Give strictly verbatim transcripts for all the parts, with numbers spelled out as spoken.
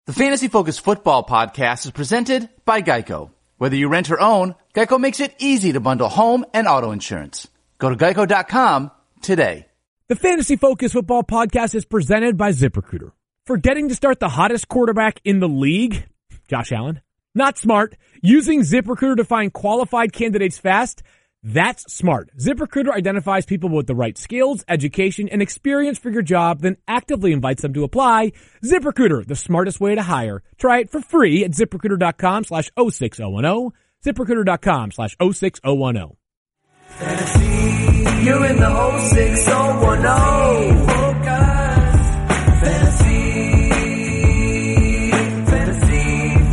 The Fantasy Focus Football Podcast is presented by Geico. Whether you rent or own, Geico makes it easy to bundle home and auto insurance. Go to geico dot com today. The Fantasy Focus Football Podcast is presented by ZipRecruiter. Forgetting to start the hottest quarterback in the league? Josh Allen? Not smart. Using ZipRecruiter to find qualified candidates fast? That's smart. ZipRecruiter identifies people with the right skills, education, and experience for your job, then actively invites them to apply. ZipRecruiter, the smartest way to hire. Try it for free at ZipRecruiter.com slash 06010. ZipRecruiter.com slash 06010. Fantasy, you're in the oh six oh one oh. Focus. Fantasy, fantasy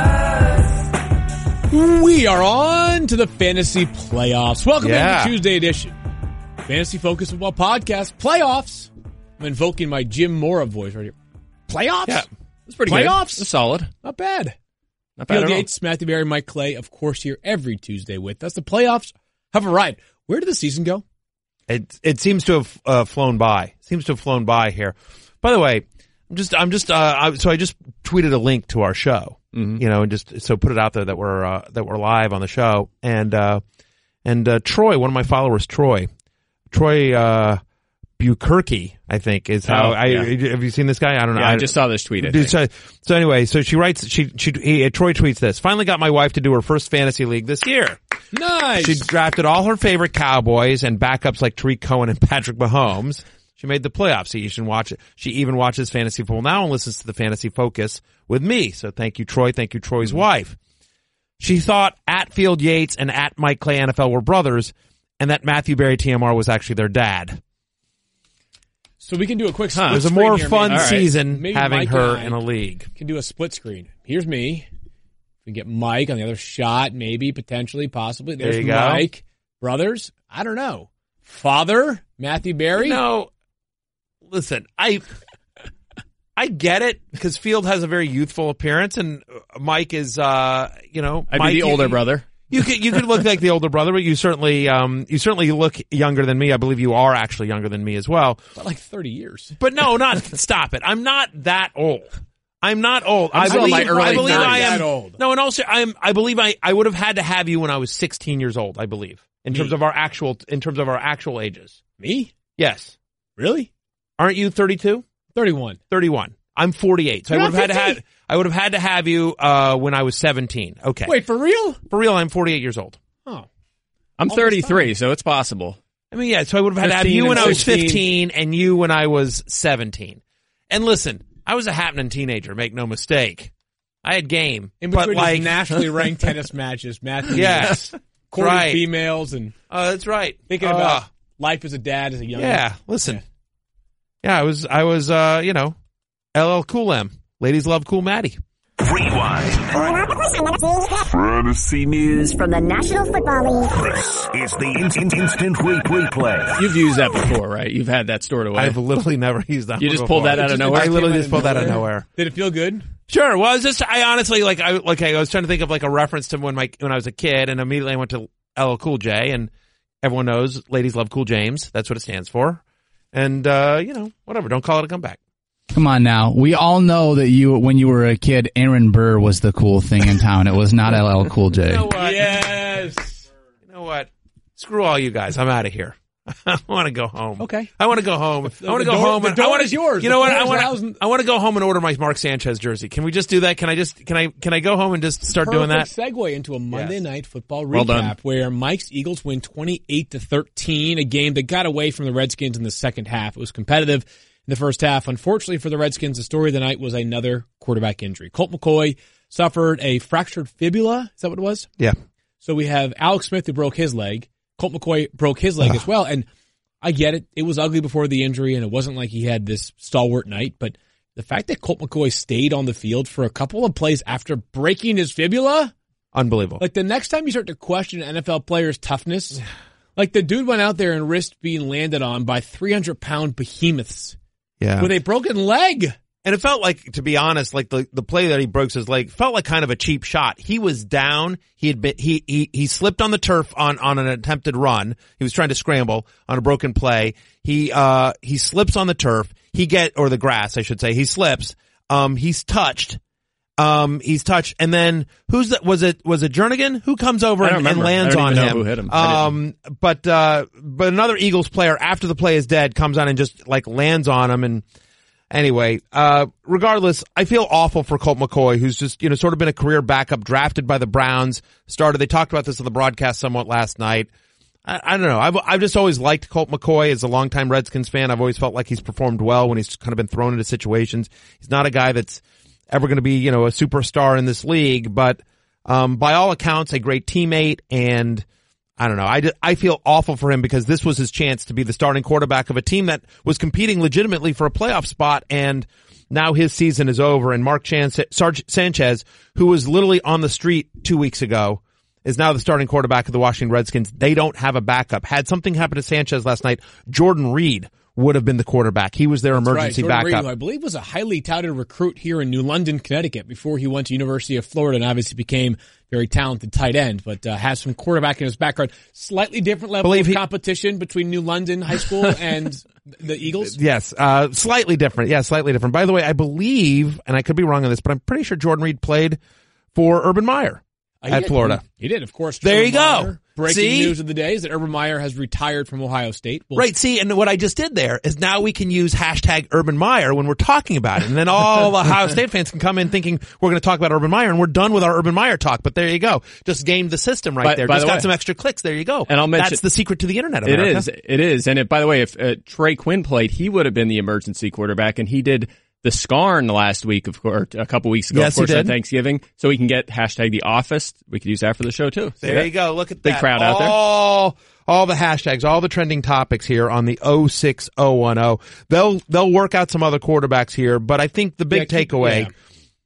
focus. We are on to the fantasy playoffs. Welcome Yeah. to the Tuesday edition. Fantasy Focus Football Podcast playoffs. I'm invoking my Jim Mora voice right here. Playoffs? Yeah, It's pretty playoffs? good. It's solid. Not bad. Not bad Field at all. Yates, Matthew Berry, Mike Clay, of course, here every Tuesday with us. The playoffs have arrived. Where did the season go? It it seems to have uh, flown by. Seems to have flown by here. By the way, I'm just I'm just uh, I, so I just tweeted a link to our show. Mm-hmm. You know, and just so put it out there that we're uh, that we're live on the show. And uh, and uh, Troy, one of my followers, Troy, Troy uh, Buquerque, I think is how Oh, I yeah. have you seen this guy? I don't know. Yeah, I just saw this tweet. I Dude, think. so, so anyway, so she writes, she, she, he, Troy tweets this. Finally got my wife to do her first fantasy league this year. Nice. She drafted all her favorite Cowboys and backups like Tariq Cohen and Patrick Mahomes. She made the playoffs. She even watch it. She even watches Fantasy Football now and listens to the Fantasy Focus with me. So thank you, Troy. Thank you, Troy's Mm-hmm. wife. She thought at Field Yates and at Mike Clay N F L were brothers, and that Matthew Berry T M R was actually their dad. So we can do a quick Huh. split It was a screen more here, fun maybe. season Maybe having Mike her and I in a league. Can do a split screen. Here's me. We get Mike on the other shot, maybe, potentially, possibly. There's There you go. Mike. Brothers? I don't know. Father? Matthew Berry? No, listen, I I get it because Field has a very youthful appearance, and Mike is, uh, you know, I'd Mike, be the you- older brother. You could you could look like the older brother, but you certainly um you certainly look younger than me. I believe you are actually younger than me as well. About like thirty years. But no, not stop it. I'm not that old. I'm not old. I'm I still in believe, my early I believe thirties. I am That old. No, and also I'm I believe I I would have had to have you when I was sixteen years old. I believe in terms Me? of our actual in terms of our actual ages. Me? Yes, Really? aren't you thirty-two? thirty-one. thirty-one. I'm forty-eight. So You're I would not have had to fifty? have I would have had to have you uh when I was seventeen. Okay. Wait, for real? For real, I'm forty-eight years old. Oh. I'm All this thirty-three, so it's possible. I mean, yeah, so I would have had to have fifteen you when and I was sixteen. fifteen and you when I was seventeen. And listen, I was a happening teenager, make no mistake. I had game. In but between like, his nationally ranked tennis matches, Matthew. yes, courting right. females and Uh, that's right. thinking Uh, about life as a dad as a young Yeah, listen. Yeah, I was, I was, uh, you know, L L Cool M. Ladies love Cool Maddie. Rewind. Fantasy News from the National Football League. This is the instant, instant re- replay. You've used that before, right? You've had that stored away. I've literally never used that. You one just pulled before. that out of It nowhere? I literally Came just pulled out that of out of nowhere. Did it feel good? Sure. Well, it's just I honestly like I like I was trying to think of like a reference to when my when I was a kid, and immediately I went to L L Cool J, and everyone knows ladies love Cool James. That's what it stands for. And uh, you know, whatever. Don't call it a comeback. Come on now. We all know that you, when you were a kid, Aaron Burr was the cool thing in town. It was not L L Cool J. You know what? Yes. You know what? Screw all you guys. I'm out of here. I want to go home. Okay. I want to go home. I want to go door- home. the and door I wanna, is yours. You The know what? door I is want ours. to. I want to go home and order my Mark Sanchez jersey. Can we just do that? Can I just? Can I? Can I go home and just start doing that? Perfect segue into a Monday Yes. Night Football Well done. recap where Mike's Eagles win twenty-eight to thirteen, a game that got away from the Redskins in the second half. It was competitive in the first half. Unfortunately for the Redskins, the story of the night was another quarterback injury. Colt McCoy suffered a fractured fibula. Is that what it was? Yeah. So we have Alex Smith who broke his leg. Colt McCoy broke his leg as well. And I get it. It was ugly before the injury, and it wasn't like he had this stalwart night. But the fact that Colt McCoy stayed on the field for a couple of plays after breaking his fibula, Unbelievable. like the next time you start to question an N F L player's toughness, like the dude went out there and risked being landed on by three hundred pound behemoths yeah. with a broken leg. And it felt like, to be honest, like the, the play that he broke his leg felt like kind of a cheap shot. He was down. He had been, he, he, he slipped on the turf on, on an attempted run. He was trying to scramble on a broken play. He, uh, he slips on the turf. He get, or the grass, I should say. He slips. Um, he's touched. Um, he's touched, and then who's that? Was it was it Jernigan who comes over I don't and, and remember. lands I don't on even know him? who hit him. Um, but uh, but another Eagles player after the play is dead comes on and just like lands on him. And anyway, uh, regardless, I feel awful for Colt McCoy, who's just you know sort of been a career backup, drafted by the Browns. Started. They talked about this on the broadcast somewhat last night. I, I don't know. I've I've just always liked Colt McCoy as a longtime Redskins fan. I've always felt like he's performed well when he's kind of been thrown into situations. He's not a guy that's ever going to be, you know, a superstar in this league, but, um, by all accounts, a great teammate. And I don't know. I, I feel awful for him because this was his chance to be the starting quarterback of a team that was competing legitimately for a playoff spot. And now his season is over. And Mark Chan- Sarge Sanchez, who was literally on the street two weeks ago, is now the starting quarterback of the Washington Redskins. They don't have a backup. Had something happen to Sanchez last night, Jordan Reed would have been the quarterback. He was their That's emergency right. Jordan backup. Reed, who I believe was a highly touted recruit here in New London, Connecticut, before he went to University of Florida and obviously became very talented tight end, but uh, has some quarterback in his background. Slightly different level Believe of he- competition between New London High School and the Eagles. Yes, uh, slightly different. Yeah, slightly different. By the way, I believe, and I could be wrong on this, but I'm pretty sure Jordan Reed played for Urban Meyer Uh, he at did. Florida. He did, of course. There Urban you go. Meyer. Breaking See? news of the day is that Urban Meyer has retired from Ohio State. We'll Right, see, and what I just did there is now we can use hashtag Urban Meyer when we're talking about it. And then all the Ohio State fans can come in thinking we're going to talk about Urban Meyer, and we're done with our Urban Meyer talk. But there you go. Just gamed the system right By- there. by Just the got way- some extra clicks. There you go. And I'll mention- That's the secret to the internet, It America. is. It is. And it, by the way, if uh, Trey Quinn played, he would have been the emergency quarterback, and he did the Scarn the last week, of course, a couple weeks ago, Yes, of course, he on did. Thanksgiving. So we can get hashtag The Office. We could use that for the show, too. See There that? you go. Look at Big that. crowd out there. All, all the hashtags, all the trending topics here on the oh six oh one oh. They'll, they'll work out some other quarterbacks here, but I think the big Yeah, keep- takeaway yeah.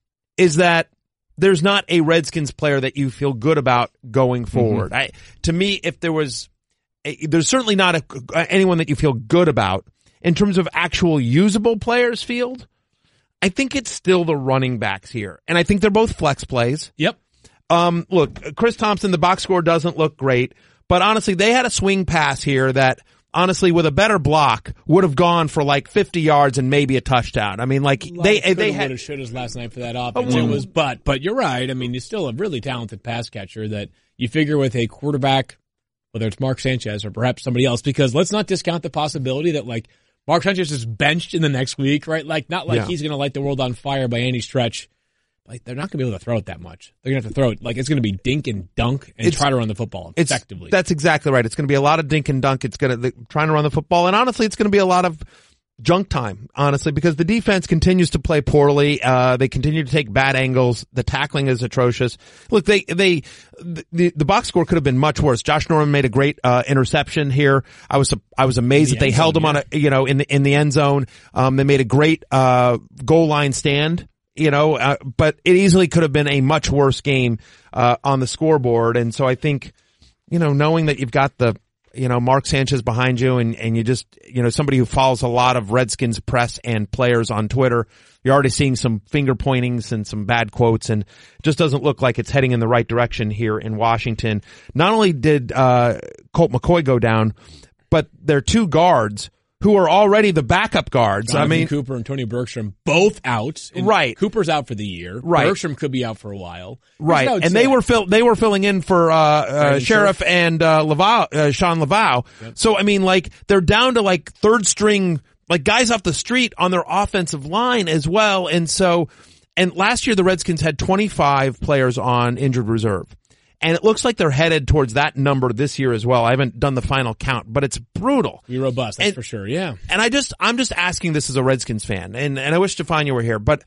is that there's not a Redskins player that you feel good about going forward. Mm-hmm. I, to me, if there was, a, there's certainly not a, anyone that you feel good about in terms of actual usable players field. I think it's still the running backs here. And I think they're both flex plays. Yep. Um, look, Chris Thompson, the box score doesn't look great, but honestly, they had a swing pass here that honestly, with a better block, would have gone for like fifty yards and maybe a touchdown. I mean, like they, they had, would have, should have last night for that offense. Oh, It was, but, but you're right. I mean, he's still a really talented pass catcher that you figure with a quarterback, whether it's Mark Sanchez or perhaps somebody else, because let's not discount the possibility that like Mark Sanchez is benched in the next week, right? Like, not like Yeah. he's going to light the world on fire by any stretch. Like, they're not going to be able to throw it that much. They're going to have to throw it. Like, it's going to be dink and dunk and It's- try to run the football it's, effectively. that's exactly right. It's going to be a lot of dink and dunk. It's going to, trying to run the football. And honestly, it's going to be a lot of junk time, honestly, because the defense continues to play poorly. Uh, they continue to take bad angles. The tackling is atrocious. Look, they, they, the, the box score could have been much worse. Josh Norman made a great, uh, interception here. I was, I was amazed The that they end held zone, him on a, you know, in the, in the end zone. Um, they made a great, uh, goal line stand. You know, uh, but it easily could have been a much worse game, uh, on the scoreboard. And so I think, you know, knowing that you've got the, you know, Mark Sanchez behind you and, and you just, you know, somebody who follows a lot of Redskins press and players on Twitter, you're already seeing some finger pointings and some bad quotes, and it just doesn't look like it's heading in the right direction here in Washington. Not only did, uh, Colt McCoy go down, but their two guards who are already the backup guards. Jonathan I mean, Cooper and Tony Bergstrom both out. And Right. Cooper's out for the year. Right. Bergstrom could be out for a while. right. Here's what I would And say. they were fill, they were filling in for, uh, uh, Brandon Sheriff and, uh, Laval, uh, Sean Laval. Yep. So, I mean, like, they're down to like third string, like guys off the street on their offensive line as well. And so, and last year the Redskins had twenty-five players on injured reserve. And it looks like they're headed towards that number this year as well. I haven't done the final count, but it's brutal. Be robust, that's And- for sure. Yeah. And I just, I'm just asking this as a Redskins fan, and, and I wish Stefania were here, but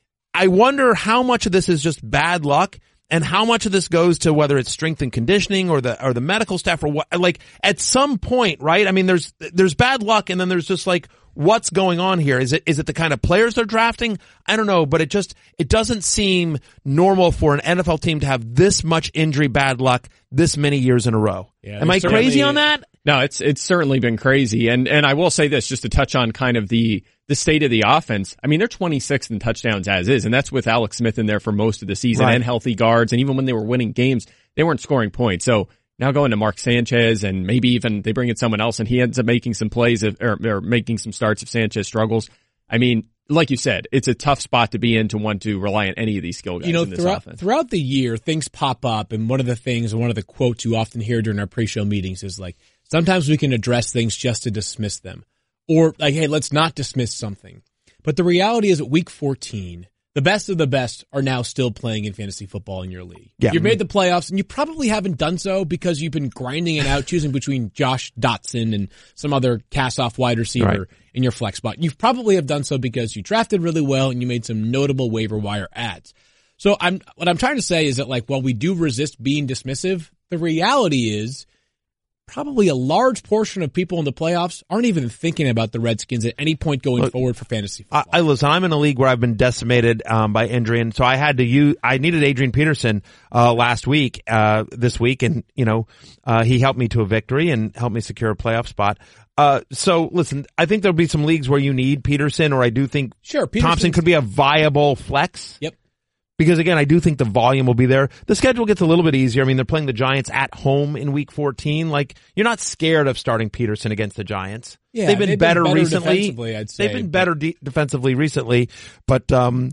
I wonder how much of this is just bad luck and how much of this goes to whether it's strength and conditioning or the, or the medical staff or what, like at some point, right? I mean, there's, there's bad luck and then there's just like, what's going on here? Is it, is it the kind of players they're drafting? I don't know, but it just, it doesn't seem normal for an N F L team to have this much injury bad luck this many years in a row. Yeah, Am I there's crazy certainly- on that? No, it's it's certainly been crazy, and and I will say this just to touch on kind of the the state of the offense. I mean, they're twenty-sixth in touchdowns as is, and that's with Alex Smith in there for most of the season Right. and healthy guards. And even when they were winning games, they weren't scoring points. So now going to Mark Sanchez, and maybe even they bring in someone else, and he ends up making some plays if, or, or making some starts if Sanchez struggles. I mean, like you said, it's a tough spot to be in to want to rely on any of these skill guys you know, in this throughout, offense. Throughout the year, things pop up, and one of the things, one of the quotes you often hear during our pre-show meetings is like, sometimes we can address things just to dismiss them. Or like, hey, let's not dismiss something. But the reality is at week fourteen, the best of the best are now still playing in fantasy football in your league. Yeah. You've made the playoffs, and you probably haven't done so because you've been grinding it out, choosing between Josh Dotson and some other cast-off wide receiver Right. in your flex spot. You probably have done so because you drafted really well and you made some notable waiver wire adds. So I'm what I'm trying to say is that, like, while we do resist being dismissive, the reality is probably a large portion of people in the playoffs aren't even thinking about the Redskins at any point going Look, forward for fantasy I, football. I listen. I'm in a league where I've been decimated um, by injury, and so I had to use. I needed Adrian Peterson uh, last week, uh, this week, and you know uh, he helped me to a victory and helped me secure a playoff spot. Uh, so listen, I think there'll be some leagues where you need Peterson, or I do think Sure, Thompson Peterson's- could be a viable flex. Yep. Because again, I do think the volume will be there. The schedule gets a little bit easier. I mean, they're playing the Giants at home in week fourteen. Like, you're not scared of starting Peterson against the Giants. Yeah, they've been they've been better, better recently. defensively, I'd say, they've been but- better de- defensively recently. But, um,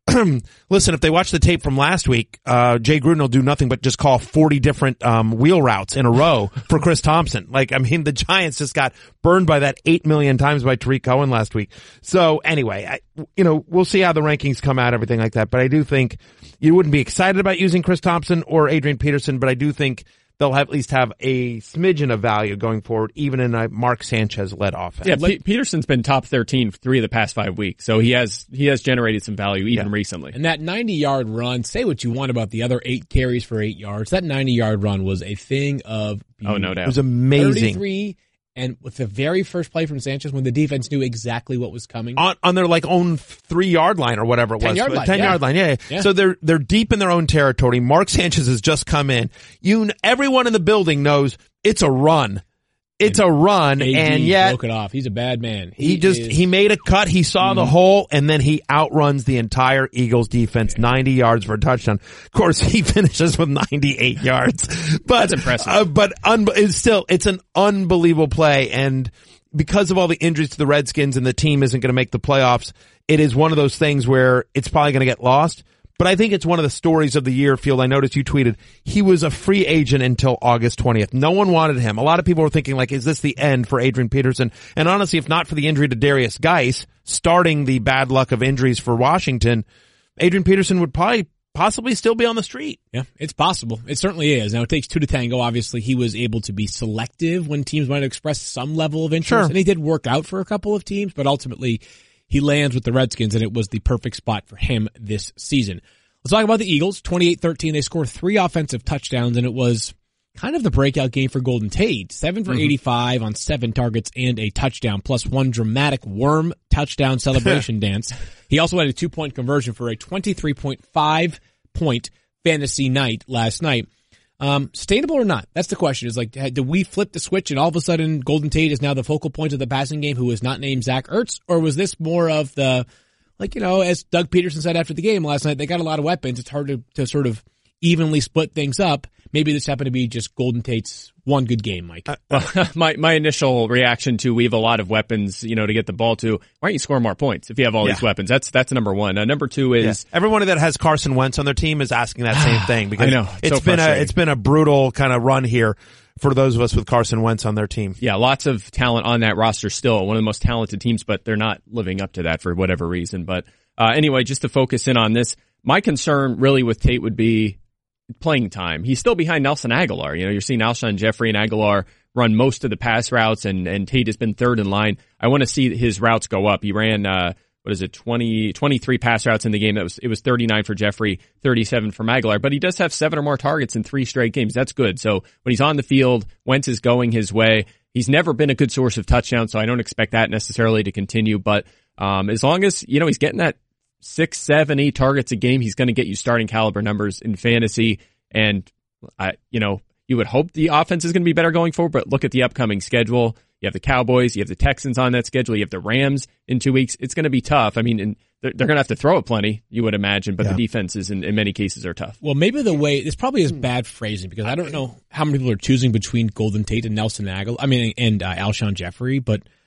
listen, if they watch the tape from last week, uh, Jay Gruden will do nothing but just call forty different, um, wheel routes in a row for Chris Thompson. Like, I mean, the Giants just got burned by that eight million times by Tariq Cohen last week. So anyway, I, you know, we'll see how the rankings come out, everything like that. But I do think you wouldn't be excited about using Chris Thompson or Adrian Peterson, but I do think they'll have, at least have a smidgen of value going forward, even in a Mark Sanchez-led offense. Yeah, P- Peterson's been top thirteen for three of the past five weeks, so he has he has generated some value even Yeah. recently. And that ninety-yard run, say what you want about the other eight carries for eight yards, that ninety-yard run was a thing of beauty. Oh, no doubt. It was amazing. thirty-three, and with the very first play from Sanchez, when the defense knew exactly what was coming. On, on their like own three yard line or whatever it was. ten-yard line, ten yeah. yard line, yeah. Yeah. So they're, they're deep in their own territory. Mark Sanchez has just come in. You, everyone in the building knows it's a run. It's a run, A D and yet broke it off. He's a bad man. he just, is- he made a cut, he saw the hole, and then he outruns the entire Eagles defense, ninety yards for a touchdown. Of course, he finishes with ninety-eight yards. But, That's impressive. Uh, but un- it's still, it's an unbelievable play, and because of all the injuries to the Redskins and the team isn't going to make the playoffs, it is one of those things where it's probably going to get lost. But I think it's one of the stories of the year, Field. I noticed you tweeted, he was a free agent until August twentieth. No one wanted him. A lot of people were thinking, like, is this the end for Adrian Peterson? And honestly, if not for the injury to Darius Geis, starting the bad luck of injuries for Washington, Adrian Peterson would probably possibly still be on the street. Yeah, it's possible. It certainly is. Now, it takes two to tango. Obviously, he was able to be selective when teams might express some level of interest. Sure. And he did work out for a couple of teams, but ultimately he lands with the Redskins, and it was the perfect spot for him this season. Let's talk about the Eagles. twenty-eight thirteen. They scored three offensive touchdowns, and it was kind of the breakout game for Golden Tate. Seven for mm-hmm. eighty-five on seven targets and a touchdown, plus one dramatic worm touchdown celebration dance. He also had a two-point conversion for a twenty-three point five point fantasy night last night. Um, sustainable or not? That's the question. Is like, did we flip the switch and all of a sudden Golden Tate is now the focal point of the passing game who is not named Zach Ertz? Or was this more of the, like, you know, as Doug Peterson said after the game last night, they got a lot of weapons. It's hard to, to sort of evenly split things up. Maybe this happened to be just Golden Tate's one good game, Mike. Well, my, my initial reaction to we have a lot of weapons, you know, to get the ball to, why don't you score more points if you have all Yeah. these weapons? That's, that's number one. Uh, number two is, Yeah. Everyone that has Carson Wentz on their team is asking that same thing because I know. It's it's so been a, frustrating. it's been a brutal kind of run here for those of us with Carson Wentz on their team. yeah, lots of talent on that roster still. One of the most talented teams, but they're not living up to that for whatever reason. But, uh, anyway, just to focus in on this, my concern really with Tate would be playing time. He's still behind Nelson Aguilar. You know, you're seeing Alshon Jeffrey and Aguilar run most of the pass routes, and, and Tate has been third in line. I want to see his routes go up. He ran, uh, what is it, twenty, twenty-three pass routes in the game. That was, it was thirty-nine for Jeffrey, thirty-seven from Aguilar, but he does have seven or more targets in three straight games. That's good. So when he's on the field, Wentz is going his way. He's never been a good source of touchdowns, so I don't expect that necessarily to continue, but, um, as long as, you know, he's getting that six, seven, eight targets a game, he's going to get you starting caliber numbers in fantasy. And I, you know, you would hope the offense is going to be better going forward, but look at the upcoming schedule. You have the Cowboys, you have the Texans on that schedule, you have the Rams in two weeks. It's going to be tough. I mean, and they're, they're going to have to throw it plenty, you would imagine, but Yeah. the defenses in, in many cases are tough. Well, maybe the way, this probably is bad phrasing because I don't know how many people are choosing between Golden Tate and Nelson Aguilar, I mean, and uh, Alshon Jeffrey, but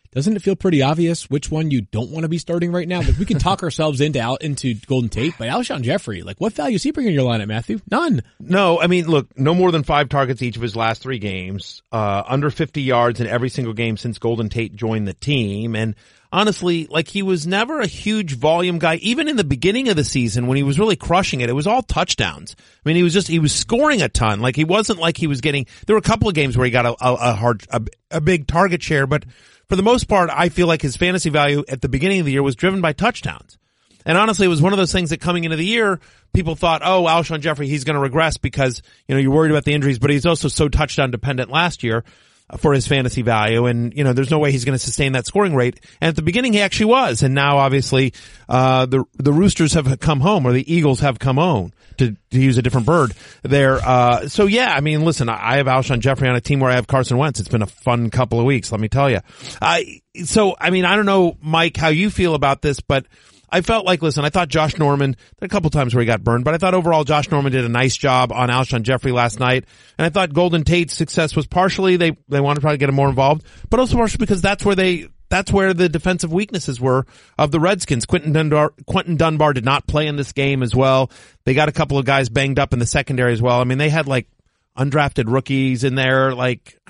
doesn't it feel pretty obvious which one you don't want to be starting right now? Like, we can talk ourselves into out into Golden Tate, but Alshon Jeffrey, like, what value is he bringing in your lineup, Matthew? None. No, I mean, look, no more than five targets each of his last three games, uh, under fifty yards in every single game since Golden Tate joined the team. And honestly, like, he was never a huge volume guy. Even in the beginning of the season when he was really crushing it, it was all touchdowns. I mean, he was just, he was scoring a ton. Like, he wasn't like he was getting, there were a couple of games where he got a, a, a hard, a, a big target share, but for the most part, I feel like his fantasy value at the beginning of the year was driven by touchdowns. And honestly, it was one of those things that coming into the year, people thought, oh, Alshon Jeffrey, he's going to regress because, you know, you're worried about the injuries, but he's also so touchdown dependent last year for his fantasy value. And, you know, there's no way he's going to sustain that scoring rate. And at the beginning, he actually was. And now, obviously, uh, the, the Roosters have come home, or the Eagles have come home, to, to use a different bird there. Uh, so yeah, I mean, listen, I have Alshon Jeffrey on a team where I have Carson Wentz. It's been a fun couple of weeks, let me tell you. Uh, so, I mean, I don't know, Mike, how you feel about this, but I felt like, listen, I thought Josh Norman, there were a couple times where he got burned, but I thought overall Josh Norman did a nice job on Alshon Jeffrey last night. And I thought Golden Tate's success was partially they, they wanted to try to get him more involved, but also partially because that's where they, that's where the defensive weaknesses were of the Redskins. Quentin Dunbar, Quentin Dunbar did not play in this game as well. They got a couple of guys banged up in the secondary as well. I mean, they had like undrafted rookies in there, like,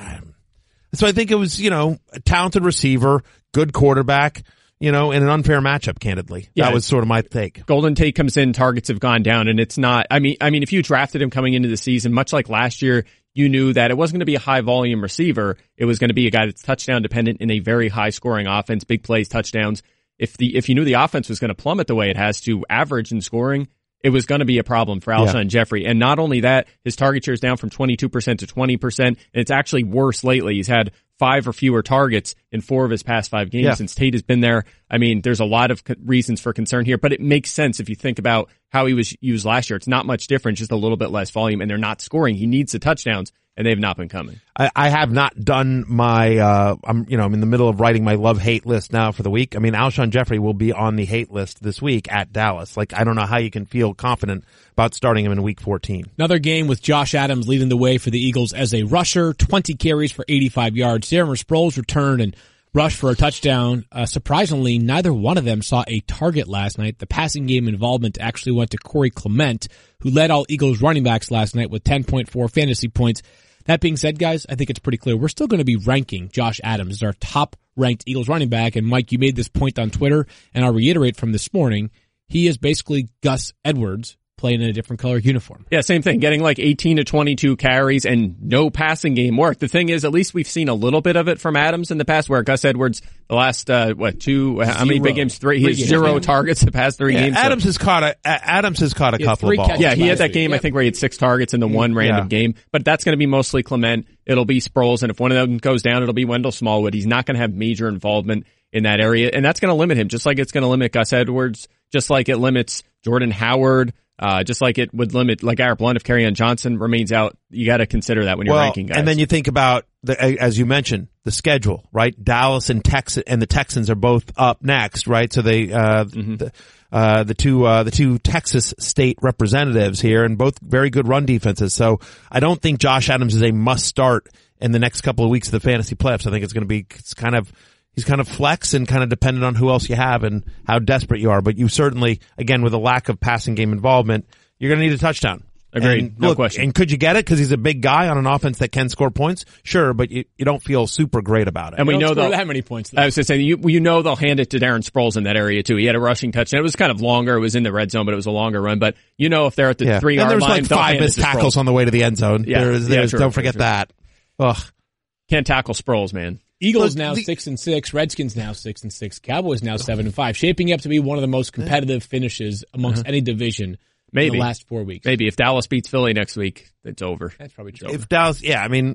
so I think it was, you know, a talented receiver, good quarterback, you know, in an unfair matchup, candidly. Yeah, that was sort of my take. Golden Tate comes in, targets have gone down, and it's not, I mean, I mean, if you drafted him coming into the season, much like last year, you knew that it wasn't going to be a high volume receiver. It was going to be a guy that's touchdown dependent in a very high scoring offense, big plays, touchdowns. If the, if you knew the offense was going to plummet the way it has to average in scoring, it was going to be a problem for Alshon yeah. Jeffrey. And not only that, his target share is down from twenty-two percent to twenty percent, and it's actually worse lately. He's had five or fewer targets in four of his past five games yeah. since Tate has been there. I mean, there's a lot of co- reasons for concern here, but it makes sense if you think about how he was used last year. It's not much different, just a little bit less volume, and they're not scoring. He needs the touchdowns, and they've not been coming. I, I have not done my, uh, I'm, you know, I'm in the middle of writing my love-hate list now for the week. I mean, Alshon Jeffrey will be on the hate list this week at Dallas. Like, I don't know how you can feel confident about starting him in week fourteen. Another game with Josh Adams leading the way for the Eagles as a rusher, twenty carries for eighty-five yards. Darren Sproles returned and rushed for a touchdown. Uh, surprisingly, neither one of them saw a target last night. The passing game involvement actually went to Corey Clement, who led all Eagles running backs last night with ten point four fantasy points. That being said, guys, I think it's pretty clear. We're still going to be ranking Josh Adams as our top-ranked Eagles running back. And, Mike, you made this point on Twitter, and I'll reiterate from this morning. He is basically Gus Edwards playing in a different color uniform. Yeah, same thing. Getting like eighteen to twenty-two carries and no passing game work. The thing is, at least we've seen a little bit of it from Adams in the past, where Gus Edwards, the last, uh, what, two, how many big games? Three. He has zero targets the past three yeah, games. Adams so. has caught a, Adams has caught a couple of balls. Yeah, he had that game, week. I think, where he had six targets in the one random yeah. game. But that's going to be mostly Clement. It'll be Sproles. And if one of them goes down, it'll be Wendell Smallwood. He's not going to have major involvement in that area. And that's going to limit him, just like it's going to limit Gus Edwards, just like it limits Jordan Howard. Uh, just like it would limit, like Garrett Blunt, if Kerryon Johnson remains out, you got to consider that when you're well, ranking guys. And then you think about, the, as you mentioned, the schedule, right? Dallas and Texas and the Texans are both up next, right? So they, uh, mm-hmm. the, uh, the two, uh, the two Texas state representatives here, and both very good run defenses. So I don't think Josh Adams is a must start in the next couple of weeks of the fantasy playoffs. I think it's going to be, it's kind of, he's kind of flex and kind of dependent on who else you have and how desperate you are. But you certainly, again, with a lack of passing game involvement, you're going to need a touchdown. Agreed. And no look, question. And could you get it because he's a big guy on an offense that can score points? Sure, but you, you don't feel super great about it. And we don't know score they'll, that many points. Though. I was just saying, you, you know they'll hand it to Darren Sproles in that area too. He had a rushing touchdown. It was kind of longer. It was in the red zone, but it was a longer run. But you know if they're at the yeah. three yard line, line, there's like five missed tackles on the way to the end zone. Yeah, there's, yeah, there's, true, don't true, forget true. that. Ugh. Can't tackle Sproles, man. Eagles Look, now the, six and six. Redskins now six and six. Cowboys now seven and five. Shaping up to be one of the most competitive finishes amongst uh-huh. any division. Maybe. In the last four weeks. Maybe if Dallas beats Philly next week, it's over. That's probably true. If Dallas, yeah, I mean,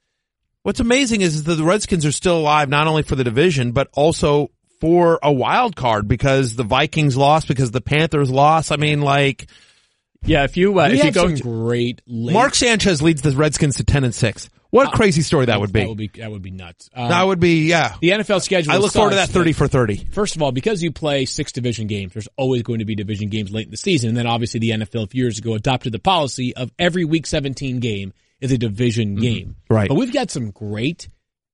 what's amazing is that the Redskins are still alive not only for the division but also for a wild card because the Vikings lost, because the Panthers lost. I mean, like, yeah, if you uh, we if you have go some to, great late, Mark Sanchez leads the Redskins to ten and six. What a crazy story that would be. That would be that would be nuts. Um, that would be yeah. The N F L schedule. I look forward to that thirty for thirty. First of all, because you play six division games, there's always going to be division games late in the season. And then obviously the N F L a few years ago adopted the policy of every week seventeen game is a division mm-hmm. game. Right. But we've got some great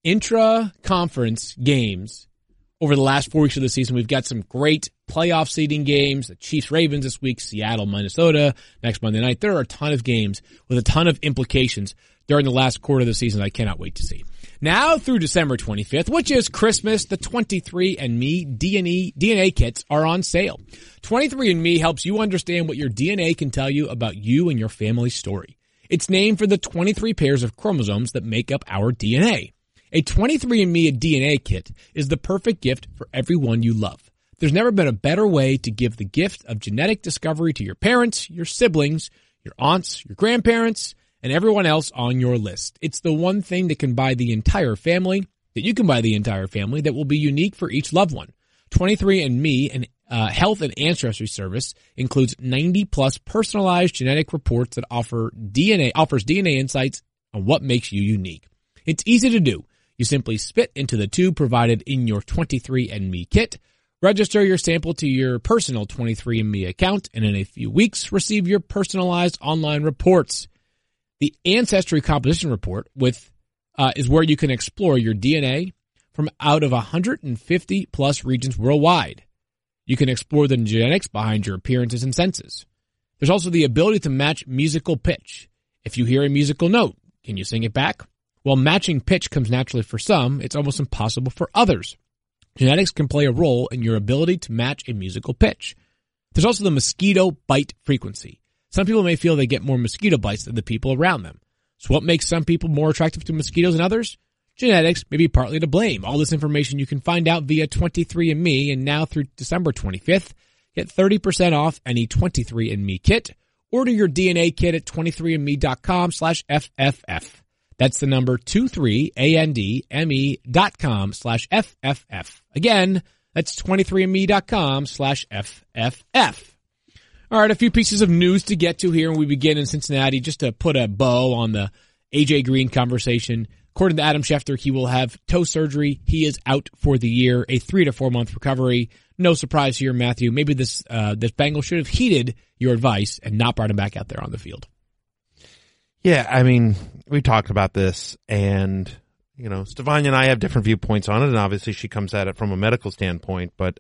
intra-conference games over the last four weeks of the season. We've got some great playoff seeding games. The Chiefs-Ravens this week, Seattle-Minnesota next Monday night. There are a ton of games with a ton of implications during the last quarter of the season I cannot wait to see. Now through December twenty-fifth, which is Christmas, the twenty-three and me D N A, D N A kits are on sale. twenty-three and me helps you understand what your D N A can tell you about you and your family's story. It's named for the twenty-three pairs of chromosomes that make up our D N A. A twenty-three and me D N A kit is the perfect gift for everyone you love. There's never been a better way to give the gift of genetic discovery to your parents, your siblings, your aunts, your grandparents, and everyone else on your list. It's the one thing that can buy the entire family, that you can buy the entire family, that will be unique for each loved one. twenty-three and me, an uh, health and ancestry service, includes ninety plus personalized genetic reports that offer D N A, offers D N A insights on what makes you unique. It's easy to do. You simply spit into the tube provided in your twenty-three and me kit, register your sample to your personal twenty-three and me account, and in a few weeks, receive your personalized online reports. The Ancestry Composition Report with uh, is where you can explore your D N A from out of one hundred fifty plus regions worldwide. You can explore the genetics behind your appearances and senses. There's also the ability to match musical pitch. If you hear a musical note, can you sing it back? While matching pitch comes naturally for some, it's almost impossible for others. Genetics can play a role in your ability to match a musical pitch. There's also the mosquito bite frequency. Some people may feel they get more mosquito bites than the people around them. So what makes some people more attractive to mosquitoes than others? Genetics may be partly to blame. All this information you can find out via twenty-three and me, and now through December twenty-fifth, get thirty percent off any twenty-three and me kit. Order your D N A kit at twenty-three and me dot com slash F F F. That's the number twenty-three and me dot com slash F F F. Again, that's twenty-three and me dot com slash F F F. All right, a few pieces of news to get to here, and we begin in Cincinnati just to put a bow on the A J Green conversation. According to Adam Schefter, he will have toe surgery. He is out for the year, a three to four month recovery. No surprise here, Matthew. Maybe this uh, this Bengal should have heeded your advice and not brought him back out there on the field. Yeah, I mean, we talked about this, and, you know, Stefania and I have different viewpoints on it, and obviously she comes at it from a medical standpoint, but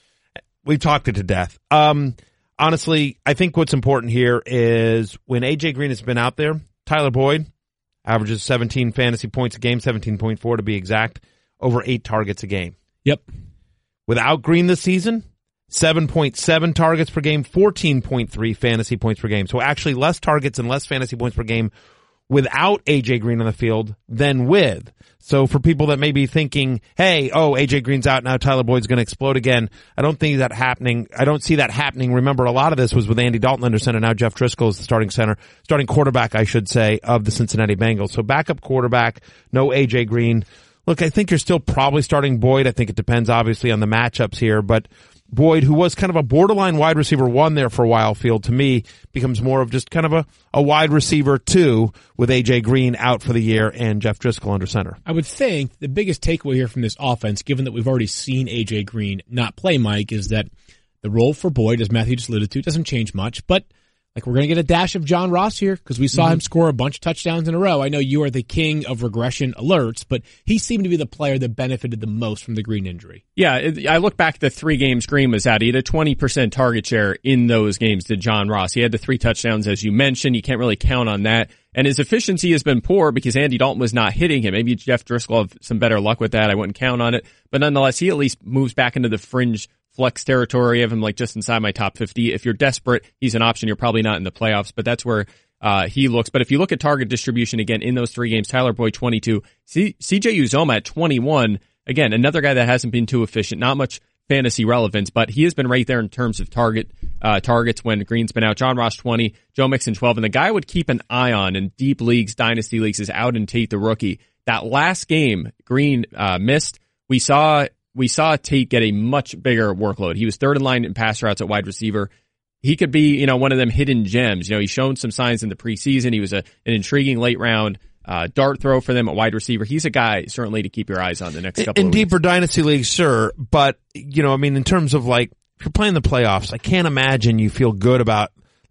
we've talked it to death. Um, honestly, I think what's important here is when A J Green has been out there, Tyler Boyd averages seventeen fantasy points a game, seventeen point four to be exact, over eight targets a game. Yep. Without Green this season, seven point seven targets per game, fourteen point three fantasy points per game. So actually less targets and less fantasy points per game without A J Green on the field than with. So for people that may be thinking, hey, oh, A J Green's out now, Tyler Boyd's going to explode again, I don't think that happening. I don't see that happening. Remember, a lot of this was with Andy Dalton under center. Now Jeff Driscoll is the starting center, starting quarterback, I should say, of the Cincinnati Bengals. So backup quarterback, no A J Green. Look, I think you're still probably starting Boyd. I think it depends, obviously, on the matchups here, but Boyd, who was kind of a borderline wide receiver one there for a while, field to me becomes more of just kind of a, a wide receiver two with A J Green out for the year and Jeff Driscoll under center. I would think the biggest takeaway here from this offense, given that we've already seen A J Green not play, Mike, is that the role for Boyd, as Matthew just alluded to, doesn't change much, but like we're going to get a dash of John Ross here because we saw mm-hmm. him score a bunch of touchdowns in a row. I know you are the king of regression alerts, but he seemed to be the player that benefited the most from the Green injury. Yeah, it, I look back at the three games Green was at. He had a twenty percent target share in those games to John Ross. He had the three touchdowns, as you mentioned. You can't really count on that. And his efficiency has been poor because Andy Dalton was not hitting him. Maybe Jeff Driscoll have some better luck with that. I wouldn't count on it. But nonetheless, he at least moves back into the fringe flex territory of him, like just inside my top fifty. If you're desperate, he's an option. You're probably not in the playoffs, but that's where uh he looks. But if you look at target distribution again in those three games, Tyler Boyd twenty-two, C- CJ Uzomah at twenty-one. Again, another guy that hasn't been too efficient. Not much fantasy relevance, but he has been right there in terms of target uh targets when Green's been out. John Ross twenty, Joe Mixon twelve, and the guy I would keep an eye on in deep leagues, dynasty leagues, is Auden Tate, the rookie. That last game Green uh missed, we saw. We saw Tate get a much bigger workload. He was third in line in pass routes at wide receiver. He could be, you know, one of them hidden gems. You know, he's shown some signs in the preseason. He was a, an intriguing late round uh, dart throw for them at wide receiver. He's a guy certainly to keep your eyes on the next couple in of deeper weeks. Dynasty leagues, sure. But, you know, I mean, in terms of like, if you're playing the playoffs, I can't imagine you feel good about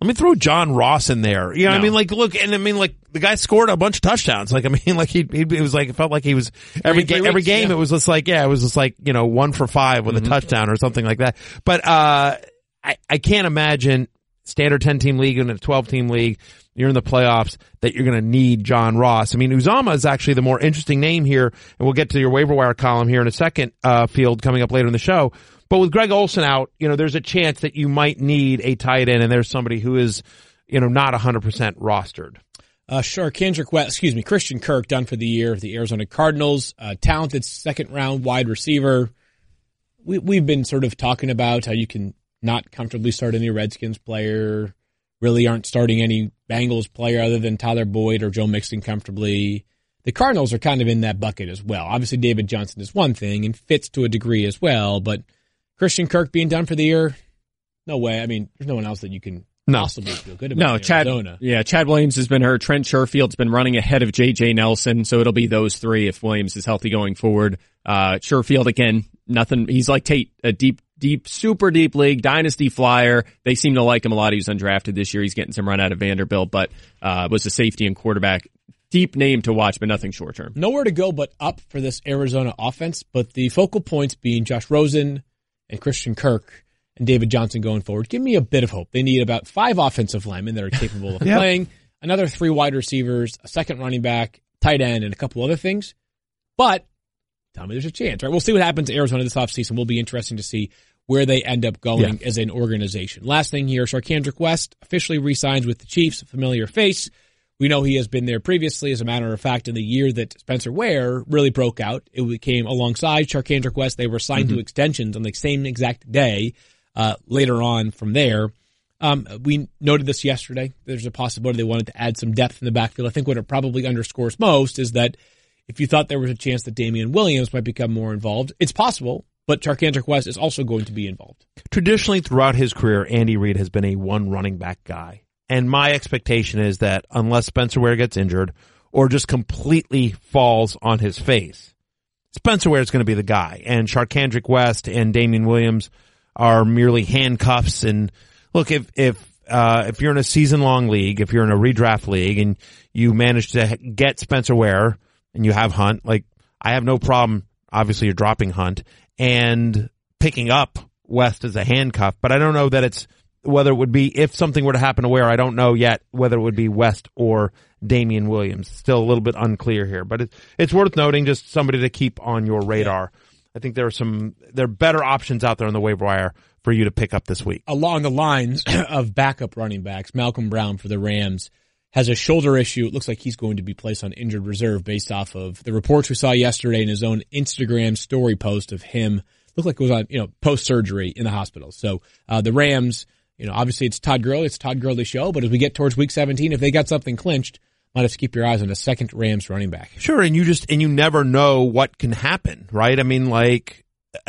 let me throw John Ross in there. You know, No. I mean, like, look, and I mean, like, the guy scored a bunch of touchdowns. Like, I mean, like, he, he it was like, it felt like he was, every, Three ga- every weeks, game, yeah. it was just like, yeah, it was just like, you know, one for five with Mm-hmm. a touchdown or something like that. But, uh, I, I can't imagine standard ten-team league and a twelve-team league, you're in the playoffs, that you're going to need John Ross. I mean, Uzomah is actually the more interesting name here, and we'll get to your waiver wire column here in a second, uh, Field, coming up later in the show. But with Greg Olsen out, you know, there's a chance that you might need a tight end, and there's somebody who is, you know, not one hundred percent rostered. Uh, sure. Kendrick West, excuse me, Christian Kirk done for the year of the Arizona Cardinals, uh, talented second round wide receiver. We, we've been sort of talking about how you can not comfortably start any Redskins player, really aren't starting any Bengals player other than Tyler Boyd or Joe Mixon comfortably. The Cardinals are kind of in that bucket as well. Obviously, David Johnson is one thing and fits to a degree as well, but Christian Kirk being done for the year, no way. I mean, there's no one else that you can No. possibly feel good about. No, in Chad. Arizona. Yeah, Chad Williams has been hurt. Trent Sherfield's been running ahead of J J Nelson, so it'll be those three if Williams is healthy going forward. Uh, Sherfield again, nothing. He's like Tate, a deep, deep, super deep league dynasty flyer. They seem to like him a lot. He was undrafted this year. He's getting some run out of Vanderbilt, but uh, was a safety and quarterback. Deep name to watch, but nothing short term. Nowhere to go but up for this Arizona offense, but the focal points being Josh Rosen and Christian Kirk and David Johnson going forward. Give me a bit of hope. They need about five offensive linemen that are capable of Yep. playing, another three wide receivers, a second running back, tight end, and a couple other things. But tell me there's a chance, right? We'll see what happens to Arizona this offseason. Will be interesting to see where they end up going Yeah. as an organization. Last thing here, Charkandrick West officially re-signs with the Chiefs, a familiar face. We know he has been there previously. As a matter of fact, in the year that Spencer Ware really broke out, it came alongside Charkandrick West. They were signed mm-hmm. to extensions on the same exact day. Uh, later on from there, um, we noted this yesterday. There's a possibility they wanted to add some depth in the backfield. I think what it probably underscores most is that if you thought there was a chance that Damian Williams might become more involved, it's possible, but Charkandrick West is also going to be involved. Traditionally, throughout his career, Andy Reid has been a one running back guy. And my expectation is that unless Spencer Ware gets injured or just completely falls on his face, Spencer Ware is going to be the guy. And Charkandrick West and Damian Williams are merely handcuffs. And look, if if uh if you're in a season-long league, if you're in a redraft league and you manage to get Spencer Ware and you have Hunt, like I have no problem, obviously you're dropping Hunt and picking up West as a handcuff, but I don't know that it's whether it would be, if something were to happen to Ware, I don't know yet whether it would be West or Damian Williams. Still a little bit unclear here, but it, it's worth noting, just somebody to keep on your radar. I think there are some, there are better options out there on the waiver wire for you to pick up this week. Along the lines of backup running backs, Malcolm Brown for the Rams has a shoulder issue. It looks like he's going to be placed on injured reserve based off of the reports we saw yesterday in his own Instagram story post of him. Looked like it was on, you know, post-surgery in the hospital. So, uh, the Rams, you know, obviously it's Todd Gurley, it's Todd Gurley's show, but as we get towards week seventeen, if they got something clinched, might have to keep your eyes on a second Rams running back. Sure, and you just, and you never know what can happen, right? I mean, like,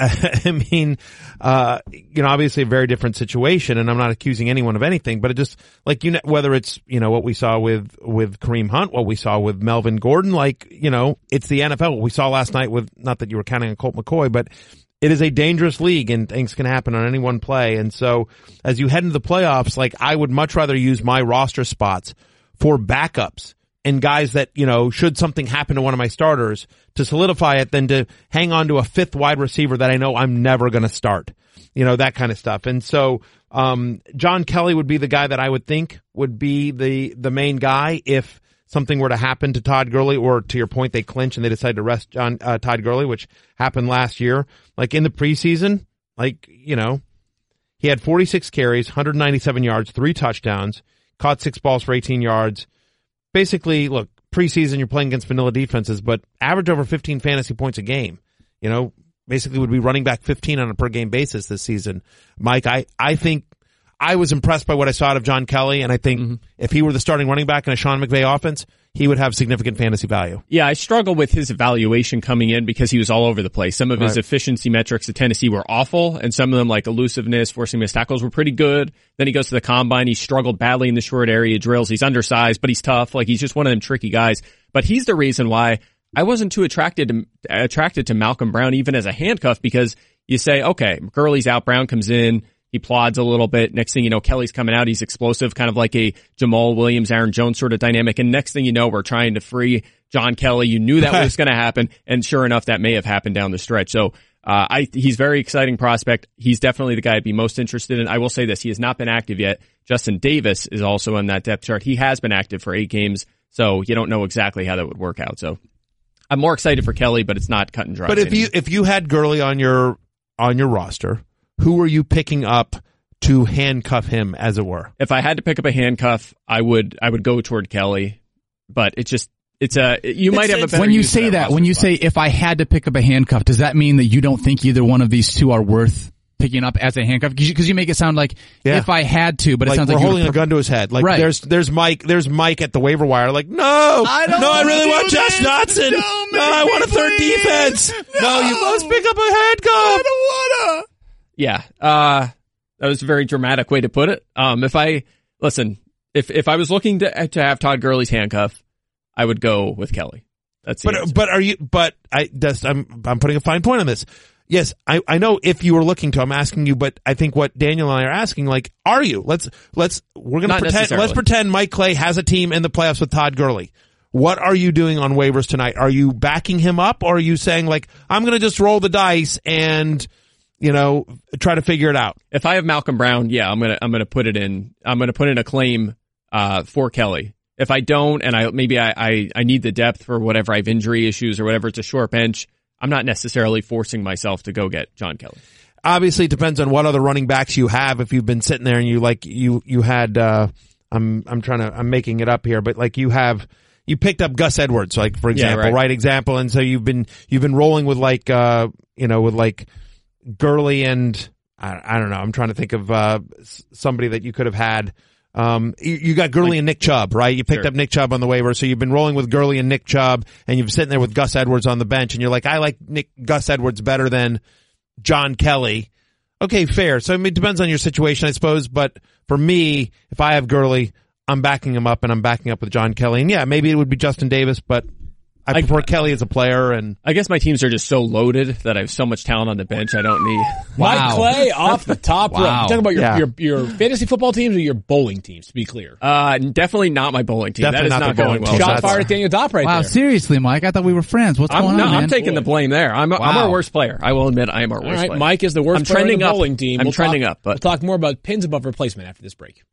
I mean, uh, you know, obviously a very different situation, and I'm not accusing anyone of anything, but it just, like, you know, whether it's, you know, what we saw with, with Kareem Hunt, what we saw with Melvin Gordon, like, you know, it's the N F L. What we saw last night with, not that you were counting on Colt McCoy, but it is a dangerous league and things can happen on any one play. And so as you head into the playoffs, like, I would much rather use my roster spots for backups and guys that, you know, should something happen to one of my starters to solidify it than to hang on to a fifth wide receiver that I know I'm never going to start, you know, that kind of stuff. And so, um, John Kelly would be the guy that I would think would be the, the main guy if something were to happen to Todd Gurley, or to your point, they clinch and they decide to rest John, uh, Todd Gurley, which happened last year. Like in the preseason, like, you know, he had forty-six carries, one hundred ninety-seven yards, three touchdowns, caught six balls for eighteen yards. Basically, look, preseason you're playing against vanilla defenses, but average over fifteen fantasy points a game. You know, basically would be running back fifteen on a per game basis this season. Mike, I, I think I was impressed by what I saw out of John Kelly, and I think mm-hmm. if he were the starting running back in a Sean McVay offense, he would have significant fantasy value. Yeah, I struggle with his evaluation coming in because he was all over the place. Some of his right. efficiency metrics at Tennessee were awful, and some of them, like elusiveness, forcing missed tackles, were pretty good. Then he goes to the combine. He struggled badly in the short area drills. He's undersized, but he's tough. Like, he's just one of them tricky guys. But he's the reason why I wasn't too attracted to, attracted to Malcolm Brown, even as a handcuff, because you say, okay, Gurley's out, Brown comes in. He plods a little bit. Next thing you know, Kelly's coming out. He's explosive, kind of like a Jamal Williams, Aaron Jones sort of dynamic. And next thing you know, we're trying to free John Kelly. You knew that was going to happen. And sure enough, that may have happened down the stretch. So, uh, I, he's very exciting prospect. He's definitely the guy I'd be most interested in. I will say this. He has not been active yet. Justin Davis is also on that depth chart. He has been active for eight games. So you don't know exactly how that would work out. So I'm more excited for Kelly, but it's not cut and dry. But if you, if you had Gurley on your, on your roster, who are you picking up to handcuff him, as it were? If I had to pick up a handcuff, I would, I would go toward Kelly, but it's just, it's a, you might it's, have a better when you use say of that, that when you spot. say, if I had to pick up a handcuff, does that mean that you don't think either one of these two are worth picking up as a handcuff? Because you, you make it sound like Yeah. if I had to, but Like it sounds we're like holding you a gun to his head. Like Right. there's there's Mike there's Mike at the waiver wire. Like no, I don't no, I wanna really do want Josh this. Dotson. Don't No, I make want a me third play defense. this. No, you No. must pick up a handcuff. wanna. Yeah, uh, that was a very dramatic way to put it. Um, if I, listen, if, if I was looking to, to have Todd Gurley's handcuff, I would go with Kelly. That's the But answer. but are you? But I just I'm I'm putting a fine point on this. Yes, I I know if you were looking to, I'm asking you, but I think what Daniel and I are asking, like, are you? Let's let's we're gonna Not pretend. necessarily. Let's pretend Mike Clay has a team in the playoffs with Todd Gurley. What are you doing on waivers tonight? Are you backing him up, or are you saying like I'm gonna just roll the dice and you know try to figure it out? If I have Malcolm Brown, yeah, I'm gonna I'm gonna put it in. I'm gonna put in a claim uh for Kelly. If I don't, and I maybe I, I I need the depth for whatever I have injury issues or whatever, it's a short bench. I'm not necessarily forcing myself to go get John Kelly. Obviously, it depends on what other running backs you have. If you've been sitting there and you like you you had, uh, I'm I'm trying to I'm making it up here, but like you have you picked up Gus Edwards, like for example, Yeah, right. right example, and so you've been you've been rolling with like uh you know with like Gurley and I, I don't know. I'm trying to think of uh s- somebody that you could have had. Um, you, you got Gurley Like- and Nick Chubb, right? You picked Sure. up Nick Chubb on the waiver, so you've been rolling with Gurley and Nick Chubb, and you've sitting there with Gus Edwards on the bench, and you're like, I like Nick Gus Edwards better than John Kelly. Okay, fair. So I mean, it depends on your situation, I suppose. But for me, if I have Gurley, I'm backing him up, and I'm backing up with John Kelly. And yeah, maybe it would be Justin Davis, but I I- prefer Kelly as a player. And I guess my teams are just so loaded that I have so much talent on the bench. I don't need. Mike Wow. Clay off the top rope. Wow. You talking about your, Yeah. your your fantasy football teams or your bowling teams, to be clear? Uh, definitely not my bowling team. Definitely that is not not, the going bowling well. team. Shot that's- fired at Daniel Dopp right Wow, there. seriously, Mike, I thought we were friends. What's I'm, going no, on, man? I'm taking the blame there. I'm, I'm Wow. our worst player. I will admit I am our All worst right, player. Mike is the worst I'm player on trending the up. bowling team. I'm We'll trending talk, up, but we'll talk more about pins above replacement after this break.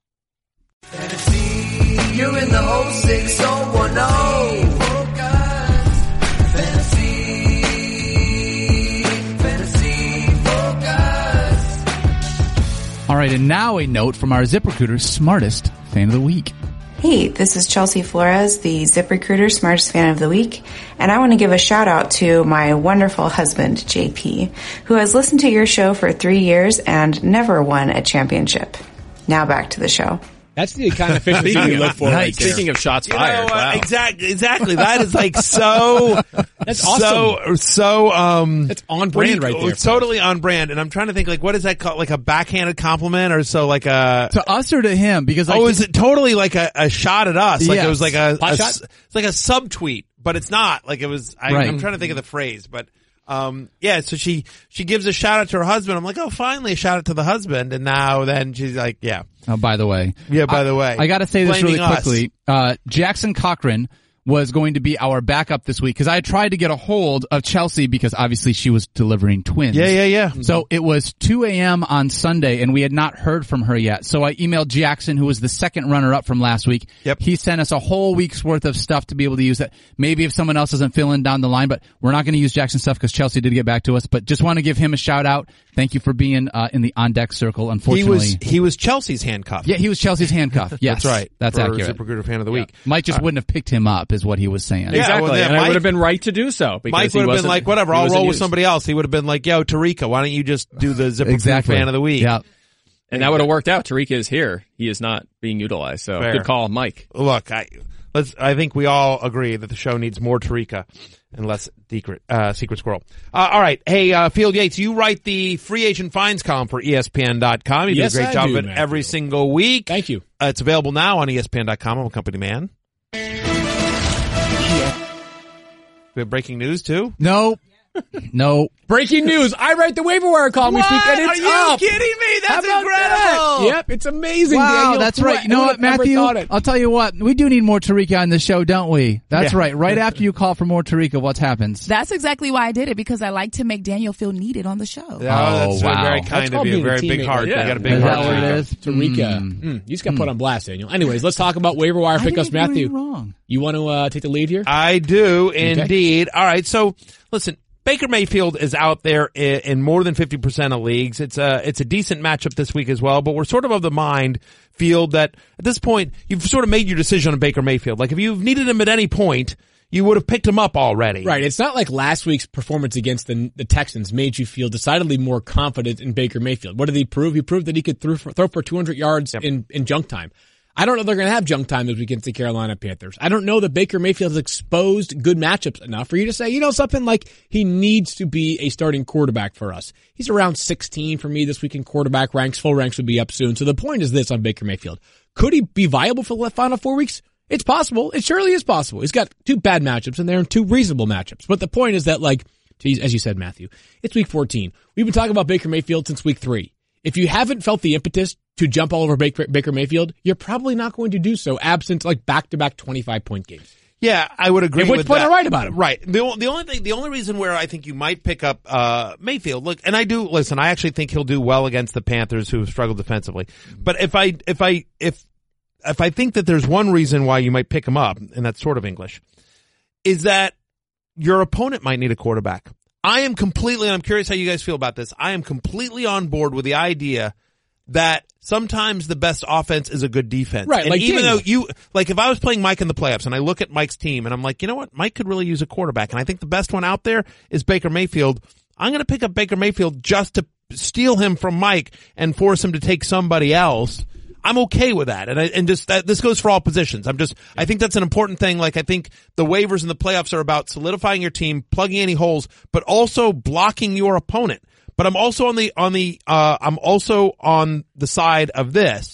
You're in the oh six oh one oh. Fantasy, fantasy focus. All right, and now a note from our ZipRecruiter smartest fan of the week. Hey, this is Chelsea Flores, the ZipRecruiter Smartest Fan of the Week, and I want to give a shout out to my wonderful husband, J P, who has listened to your show for three years and never won a championship. Now back to the show. That's the kind of efficiency we look for right there. Speaking of shots You know fired, what? wow. Exactly, exactly. That is like so. That's so, awesome. So, um, That's on what do you- brand right there. It's totally on brand. And I'm trying to think, like, what is that called? Like a backhanded compliment, or so like a. To us or to him? Because like, Oh, is it totally like a, a shot at us? Like Yes. it was like a, Pot a- shot? it's like a subtweet, but it's not. Like it was. I, Right. I'm trying to think of the phrase, but um, yeah. So she she gives a shout out to her husband. I'm like, oh, finally a shout out to the husband. And now then she's like, yeah, Oh, by the way. yeah. By I- the way, I got to say this blaming really us. quickly. Uh, Jackson Cochran was going to be our backup this week because I tried to get a hold of Chelsea because obviously she was delivering twins. Yeah, yeah, yeah. So it was two a.m. on Sunday and we had not heard from her yet. So I emailed Jackson, who was the second runner up from last week. Yep. He sent us a whole week's worth of stuff to be able to use that. Maybe if someone else isn't filling down the line, but we're not going to use Jackson's stuff because Chelsea did get back to us. But just want to give him a shout out. Thank you for being uh, in the on deck circle. He Unfortunately, was he was Chelsea's handcuff. yeah, he was Chelsea's handcuff. Yes, That's right. That's for accurate. ZipRecruiter fan of the week. Mike just wouldn't have picked him up, is what he was saying. Yeah, Exactly, well, yeah, and I Mike- would have been right to do so. Because Mike he would have been wasn't- like, whatever, he I'll wasn't roll with used. somebody else. He would have been like, yo, Tarika, why don't you just do the ZipRecruiter Exactly. fan of the week? Yeah. And that would have worked out. Tariq is here. He is not being utilized. So Fair. good call, Mike. Look, I let's. I think we all agree that the show needs more Tarika and less secret, uh, secret squirrel. Uh, all right, hey, uh, Field Yates, you write the free agent finds column for E S P N dot com. You Yes, do a great I job do, of it Matthew. every single week. Thank you. Uh, it's available now on E S P N dot com. I'm a company man. We have breaking news too. No. No. Breaking news. I write the waiver wire column What? each week and it's Are you up. kidding me? That's How about incredible. that? Yep, it's amazing, Wow, Daniel. that's Who- right. You know who what, would have ever Matthew? thought it? I'll tell you what. We do need more Tariqa on the show, don't we? That's Yeah. right. Right after you call for more Tariqa, what happens? That's exactly why I did it, because I like to make Daniel feel needed on the show. Oh, that's Oh, wow. very That's kind called of you. being a Very big teammate, heart. yeah. You got a big Is heart. that what it Tariqa. is? Tariqa. Mm. Mm, you just got put on blast, Daniel. Anyways, let's talk about waiver wire I didn't pickups. even do Matthew, anything wrong. you want to uh, take the lead here? I do indeed. All right. So listen, Baker Mayfield is out there in, in more than fifty percent of leagues. It's a, it's a decent matchup this week as well, but we're sort of of the mind field that at this point you've sort of made your decision on Baker Mayfield. Like if you've needed him at any point, you would have picked him up already. Right. It's not like last week's performance against the, the Texans made you feel decidedly more confident in Baker Mayfield. What did he prove? He proved that he could throw for, throw for two hundred yards Yep. in, in junk time. I don't know if they're going to have junk time this week against the Carolina Panthers. I don't know that Baker Mayfield has exposed good matchups enough for you to say, you know, something like he needs to be a starting quarterback for us. He's around sixteen for me this week in quarterback ranks. Full ranks would be up soon. So the point is this on Baker Mayfield. Could he be viable for the final four weeks? It's possible. It surely is possible. He's got two bad matchups and they're in two reasonable matchups. But the point is that, like, geez, as you said, Matthew, it's week fourteen. We've been talking about Baker Mayfield since week three. If you haven't felt the impetus to jump all over Baker, Baker Mayfield, you're probably not going to do so absent like back-to-back twenty-five point games. Yeah, I would agree At which with point that. I'm right about him. Right. The, o- the only thing, the only reason where I think you might pick up, uh, Mayfield, look, and I do, listen, I actually think he'll do well against the Panthers who have struggled defensively. But if I, if I, if, if I think that there's one reason why you might pick him up, and that's sort of English, is that your opponent might need a quarterback. I am completely, and I'm curious how you guys feel about this, I am completely on board with the idea that sometimes the best offense is a good defense. Right, And like even Daniel. though you, like if I was playing Mike in the playoffs and I look at Mike's team and I'm like, you know what? Mike could really use a quarterback. And I think the best one out there is Baker Mayfield. I'm going to pick up Baker Mayfield just to steal him from Mike and force him to take somebody else. I'm okay with that. And I, and just that, this goes for all positions. I'm just, I think that's an important thing. Like I think the waivers and the playoffs are about solidifying your team, plugging any holes, but also blocking your opponent. But I'm also on the, on the, uh, I'm also on the side of this.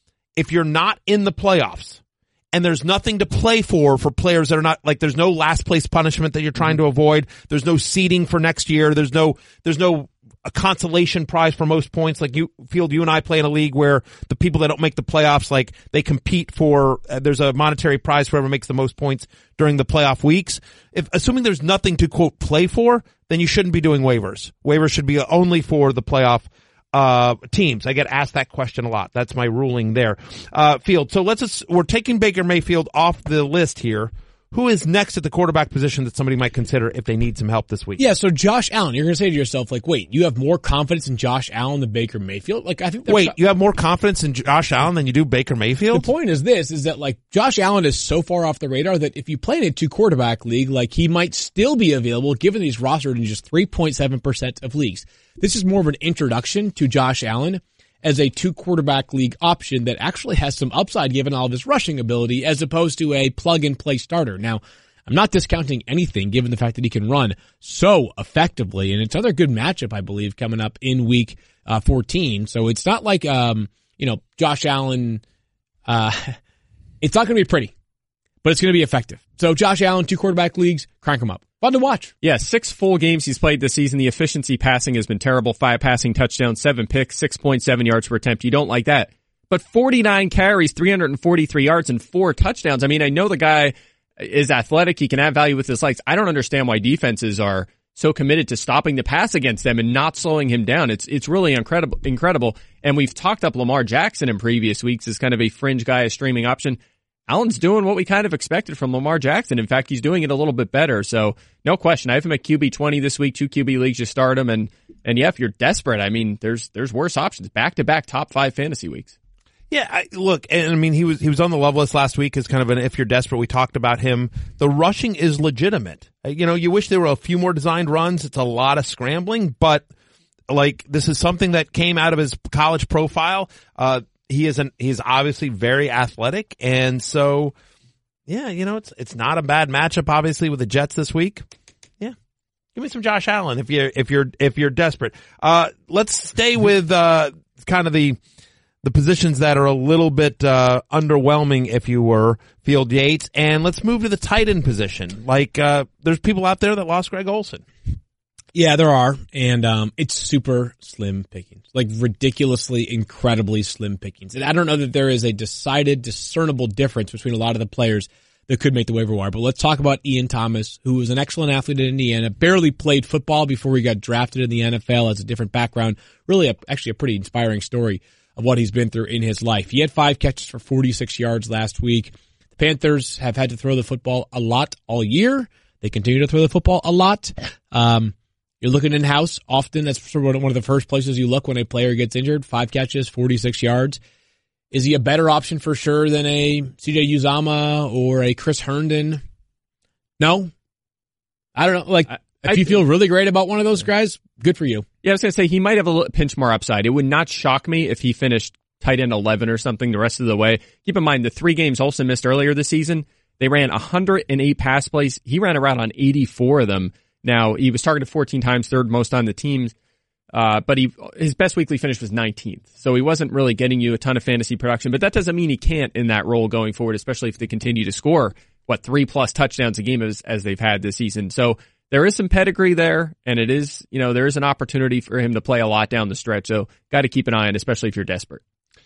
If you're not in the playoffs and there's nothing to play for, for players that are not, like there's no last place punishment that you're trying to avoid. There's no seeding for next year. There's no, there's no, a consolation prize for most points. Like you, Field, you and I play in a league where the people that don't make the playoffs, like they compete for, uh, there's a monetary prize for whoever makes the most points during the playoff weeks. If, assuming there's nothing to quote play for, then you shouldn't be doing waivers. Waivers should be only for the playoff, uh, teams. I get asked that question a lot. That's my ruling there. Uh, Field. So let's just, we're taking Baker Mayfield off the list here. Who is next at the quarterback position that somebody might consider if they need some help this week? Yeah, so Josh Allen, you're going to say to yourself, like, wait, you have more confidence in Josh Allen than Baker Mayfield? Like, I think Wait, you have more confidence in Josh Allen than you do Baker Mayfield? The point is this, is that like Josh Allen is so far off the radar that if you play in a two quarterback league, like he might still be available given that he's rostered in just three point seven percent of leagues. This is more of an introduction to Josh Allen as a two quarterback league option that actually has some upside given all of his rushing ability as opposed to a plug and play starter. Now, I'm not discounting anything given the fact that he can run so effectively, and it's another good matchup, I believe, coming up in week uh, fourteen. So it's not like, um, you know, Josh Allen, uh, it's not going to be pretty, but it's going to be effective. So Josh Allen, two quarterback leagues, crank him up. Fun to watch. Yeah, six full games he's played this season. The efficiency passing has been terrible. Five passing touchdowns, seven picks, six point seven yards per attempt. You don't like that. But forty-nine carries, three hundred forty-three yards, and four touchdowns. I mean, I know the guy is athletic. He can add value with his legs. I don't understand why defenses are so committed to stopping the pass against them and not slowing him down. It's it's really incredible. Incredible. And we've talked up Lamar Jackson in previous weeks as kind of a fringe guy, a streaming option. Allen's doing what we kind of expected from Lamar Jackson. In fact, he's doing it a little bit better. So no question. I have him at Q B twenty this week. Two Q B leagues, you start him. And, and yeah, if you're desperate, I mean, there's, there's worse options. Back to back top five fantasy weeks. Yeah, I, look, and I mean, he was, he was on the level list last week as kind of an, if you're desperate, we talked about him. The rushing is legitimate. You know, you wish there were a few more designed runs. It's a lot of scrambling, but like, this is something that came out of his college profile. Uh, he is an, he's obviously very athletic. And so, yeah, you know, it's, it's not a bad matchup, obviously, with the Jets this week. Yeah. Give me some Josh Allen if you're, if you're, if you're desperate. Uh, let's stay with, uh, kind of the, the positions that are a little bit, uh, underwhelming, if you were, Field Yates. And let's move to the tight end position. Like, uh, there's people out there that lost Greg Olsen. Yeah, there are, and um, it's super slim pickings, like ridiculously, incredibly slim pickings. And I don't know that there is a decided, discernible difference between a lot of the players that could make the waiver wire. But let's talk about Ian Thomas, who was an excellent athlete at Indiana, barely played football before he got drafted in the N F L, has a different background. Really, a, actually a pretty inspiring story of what he's been through in his life. He had five catches for forty-six yards last week. The Panthers have had to throw the football a lot all year. They continue to throw the football a lot. Um, You're looking in-house often. That's sort of one of the first places you look when a player gets injured. Five catches, forty-six yards. Is he a better option for sure than a C J Uzomah or a Chris Herndon? No. I don't know. Like, I, if I, you feel really great about one of those guys, good for you. Yeah, I was going to say he might have a little pinch more upside. It would not shock me if he finished tight end eleven or something the rest of the way. Keep in mind, the three games Olsen missed earlier this season, they ran one hundred eight pass plays. He ran around on eighty-four of them. Now, he was targeted fourteen times, third most on the team, uh, but he his best weekly finish was nineteenth. So he wasn't really getting you a ton of fantasy production, but that doesn't mean he can't in that role going forward, especially if they continue to score, what, three-plus touchdowns a game as, as they've had this season. So there is some pedigree there, and it is, you know, there is an opportunity for him to play a lot down the stretch, so got to keep an eye on, especially if you're desperate.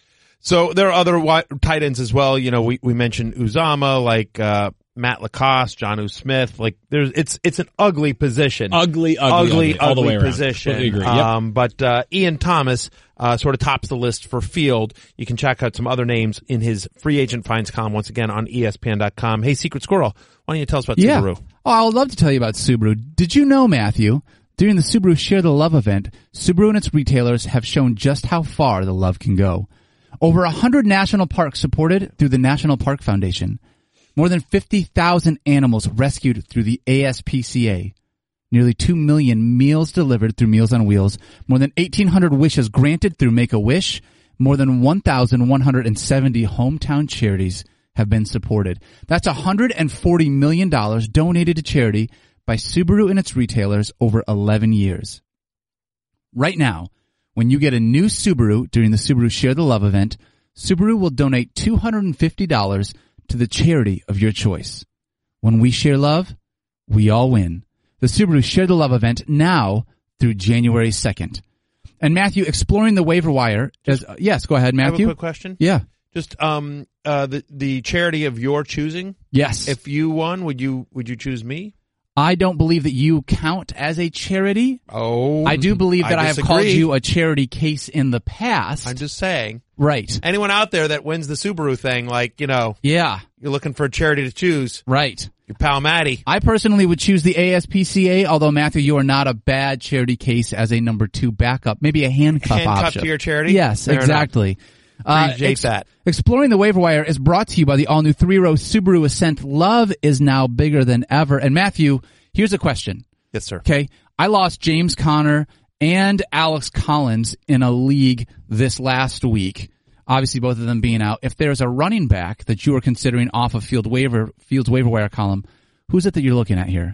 So there are other wi- tight ends as well. You know, we, we mentioned Uzomah, like, uh, Matt Lacoste, Jonnu Smith, like there's, it's, it's an ugly position. Ugly, ugly, ugly, ugly, all the way around. position. Completely agree. Yep. Um, but, uh, Ian Thomas, uh, sort of tops the list for field. You can check out some other names in his free agent finds column once again on E S P N dot com. Hey, Secret Squirrel, why don't you tell us about yeah. Subaru? Oh, I would love to tell you about Subaru. Did you know, Matthew, during the Subaru Share the Love event, Subaru and its retailers have shown just how far the love can go. Over one hundred national parks supported through the National Park Foundation. More than fifty thousand animals rescued through the A S P C A. Nearly two million meals delivered through Meals on Wheels. More than eighteen hundred wishes granted through Make-A-Wish. More than one thousand one hundred seventy hometown charities have been supported. That's one hundred forty million dollars donated to charity by Subaru and its retailers over eleven years. Right now, when you get a new Subaru during the Subaru Share the Love event, Subaru will donate two hundred fifty dollars to the charity of your choice. When we share love, we all win. The Subaru Share the Love event now through January second. And Matthew, exploring the waiver wire. As, uh, yes, go ahead, Matthew. I have a quick question. Yeah. Just um uh the the charity of your choosing. Yes. If you won, would you would you choose me? I don't believe that you count as a charity. Oh, I do believe that I, I have called you a charity case in the past. I'm just saying. Right. Anyone out there that wins the Subaru thing, like, you know, yeah, you're looking for a charity to choose. Right. Your pal Matty. I personally would choose the A S P C A, although, Matthew, you are not a bad charity case as a number two backup. Maybe a handcuff handcuff option. to your charity? Yes, Fair exactly. Uh, ex- that. Exploring the Waiver Wire is brought to you by the all-new three-row Subaru Ascent. Love is now bigger than ever. And, Matthew, here's a question. Yes, sir. Okay. I lost James Conner and Alex Collins in a league this last week. Obviously, both of them being out. If there's a running back that you are considering off of field waiver, Field's waiver wire column, who's it that you're looking at here?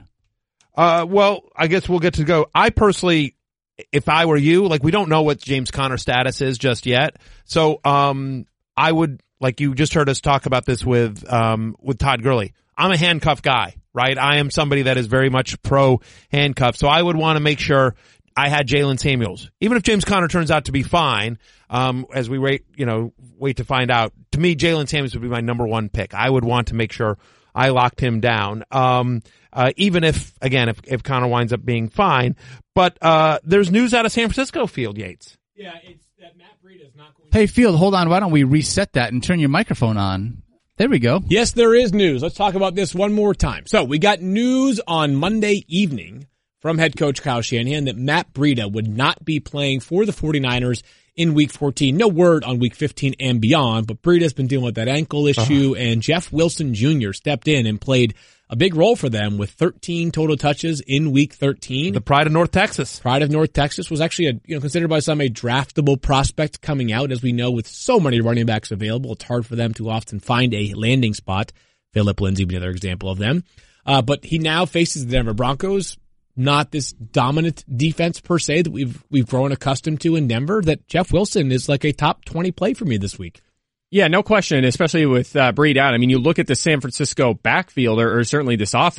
Uh, well, I guess we'll get to go. I personally, if I were you, like, we don't know what James Conner's status is just yet. So, um, I would, like you just heard us talk about this with, um, with Todd Gurley. I'm a handcuff guy, right? I am somebody that is very much pro handcuff. So I would want to make sure I had Jalen Samuels. Even if James Conner turns out to be fine, um, as we wait, you know, wait to find out. To me, Jalen Samuels would be my number one pick. I would want to make sure I locked him down. Um, uh, even if, again, if, if Conner winds up being fine. But, uh, there's news out of San Francisco, Field Yates. Yeah, it's that Matt Breida is not going to. Hey, Field, hold on. Why don't we reset that and turn your microphone on? There we go. Yes, there is news. Let's talk about this one more time. So we got news on Monday evening from head coach Kyle Shanahan that Matt Breida would not be playing for the 49ers in week fourteen. No word on week fifteen and beyond, but Breida's been dealing with that ankle issue, uh-huh. and Jeff Wilson Junior stepped in and played a big role for them with thirteen total touches in week thirteen. The pride of North Texas. Pride of North Texas was actually a, you know, considered by some a draftable prospect coming out. As we know, with so many running backs available, it's hard for them to often find a landing spot. Phillip Lindsay would be another example of them. Uh, but he now faces the Denver Broncos. Not this dominant defense per se that we've we've grown accustomed to in Denver. That Jeff Wilson is like a top twenty play for me this week. Yeah, no question, especially with uh, Breida out. I mean, you look at the San Francisco backfield, or, or certainly this offense,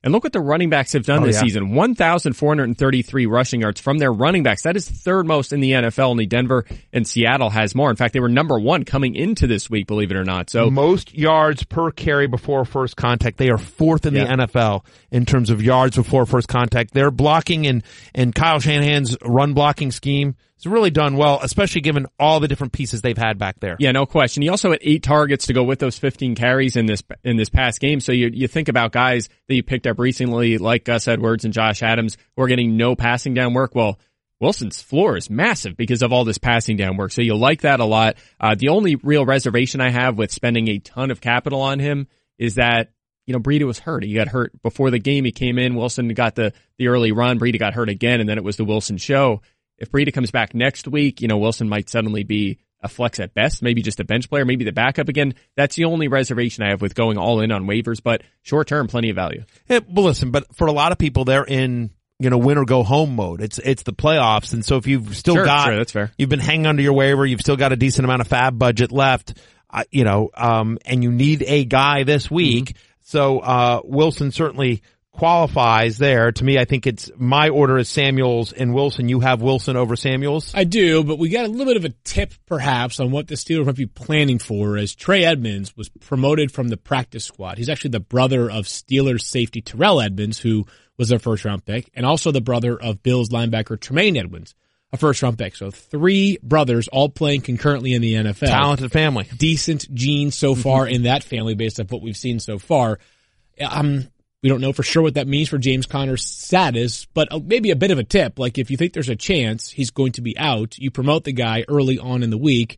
And look what the running backs have done oh, this yeah. season. one thousand four hundred thirty-three rushing yards from their running backs. That is third most in the N F L. Only Denver and Seattle has more. In fact, they were number one coming into this week, believe it or not. So most yards per carry before first contact. They are fourth in yeah. the N F L in terms of yards before first contact. Their blocking and, and Kyle Shanahan's run blocking scheme has really done well, especially given all the different pieces they've had back there. Yeah, no question. He also had eight targets to go with those fifteen carries in this in this past game. So you you think about guys that you picked up recently, like Gus Edwards and Josh Adams, who are getting no passing down work. Well, Wilson's floor is massive because of all this passing down work. So you like that a lot. Uh, the only real reservation I have with spending a ton of capital on him is that, you know, Breida was hurt. He got hurt before the game. He came in. Wilson got the, the early run. Breida got hurt again, and then it was the Wilson show. If Breida comes back next week, you know, Wilson might suddenly be a flex at best, maybe just a bench player, maybe the backup again. That's the only reservation I have with going all in on waivers, but short term, plenty of value. Yeah, well, listen, but for a lot of people, they're in, you know, win or go home mode. It's, it's the playoffs. And so if you've still sure, got, sure, that's fair. You've been hanging under your waiver, you've still got a decent amount of fab budget left, uh, you know, um, and you need a guy this week. Mm-hmm. So, uh, Wilson certainly qualifies there. To me, I think it's my order is Samuels and Wilson. You have Wilson over Samuels? I do, but we got a little bit of a tip perhaps on what the Steelers might be planning for, as Trey Edmonds was promoted from the practice squad. He's actually the brother of Steelers safety Terrell Edmonds, who was their first round pick, and also the brother of Bills linebacker Tremaine Edmonds, a first round pick. So three brothers all playing concurrently in the N F L. Talented family. Decent genes so far in that family based on what we've seen so far. Um, We don't know for sure what that means for James Conner's status, but maybe a bit of a tip. Like if you think there's a chance he's going to be out, you promote the guy early on in the week.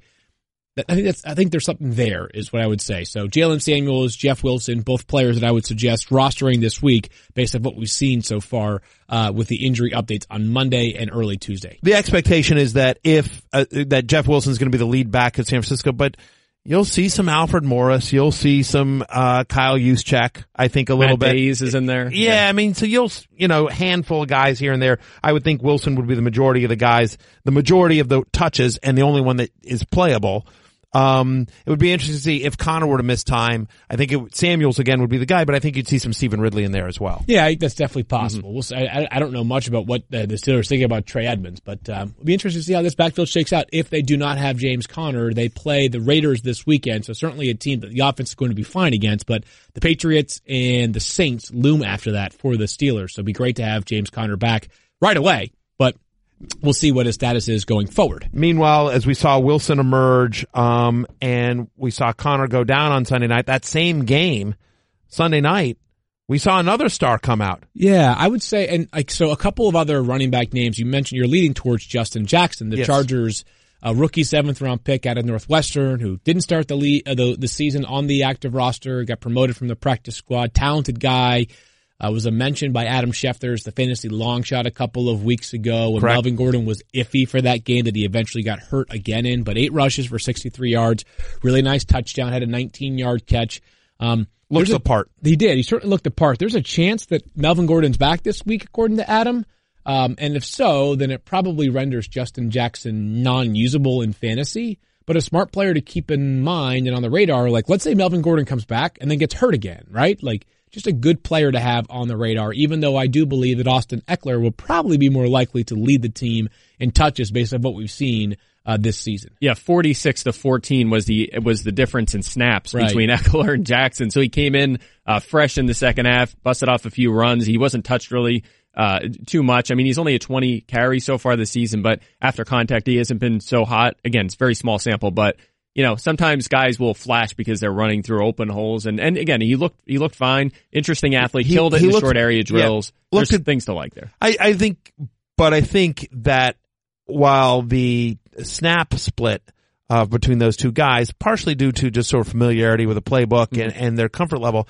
I think that's, I think there's something there is what I would say. So Jalen Samuels, Jeff Wilson, both players that I would suggest rostering this week based on what we've seen so far, uh, with the injury updates on Monday and early Tuesday. The expectation is that if, uh, that Jeff Wilson's going to be the lead back at San Francisco, but you'll see some Alfred Morris. You'll see some, uh, Kyle Juszczyk, I think a little Matt bit. Days is in there. Yeah, yeah, I mean, so you'll, you know, handful of guys here and there. I would think Wilson would be the majority of the guys, the majority of the touches, and the only one that is playable. Um, it would be interesting to see if Conner were to miss time. I think it, Samuels again would be the guy, but I think you'd see some Stephen Ridley in there as well. Yeah, I think that's definitely possible. Mm-hmm. We'll see. I, I don't know much about what the, the Steelers thinking about Trey Edmonds, but um, it'll be interesting to see how this backfield shakes out. If they do not have James Conner, they play the Raiders this weekend, so certainly a team that the offense is going to be fine against, but the Patriots and the Saints loom after that for the Steelers, so it'd be great to have James Conner back right away, but we'll see what his status is going forward. Meanwhile, as we saw Wilson emerge, um, and we saw Conner go down on Sunday night, that same game, Sunday night, we saw another star come out. Yeah, I would say, and like, so a couple of other running back names. You mentioned you're leading towards Justin Jackson, the yes. Chargers, a rookie seventh round pick out of Northwestern, who didn't start the lead, uh, the, the season on the active roster, got promoted from the practice squad, talented guy. Uh, was a mention by Adam Schefter's the fantasy long shot a couple of weeks ago when Correct. Melvin Gordon was iffy for that game that he eventually got hurt again in, but eight rushes for sixty-three yards, really nice touchdown, had a nineteen yard catch. Um, looked the part. He did. He certainly looked the part. There's a chance that Melvin Gordon's back this week, according to Adam. Um, and if so, then it probably renders Justin Jackson non-usable in fantasy. But a smart player to keep in mind and on the radar, like let's say Melvin Gordon comes back and then gets hurt again, right? Like just a good player to have on the radar, even though I do believe that Austin Eckler will probably be more likely to lead the team in touches based on what we've seen uh, this season. Yeah, forty-six to fourteen was the was the difference in snaps right. between Eckler and Jackson. So he came in uh, fresh in the second half, busted off a few runs. He wasn't touched really uh too much. I mean, he's only a twenty carry so far this season, but after contact, he hasn't been so hot. Again, it's very small sample, but you know, sometimes guys will flash because they're running through open holes. And, and again, he looked, he looked fine. Interesting athlete. He, killed it he in the looked, short area drills. Yeah, There's at, things to like there. I, I think, but I think that while the snap split uh, between those two guys, partially due to just sort of familiarity with the playbook mm-hmm. and, and their comfort level,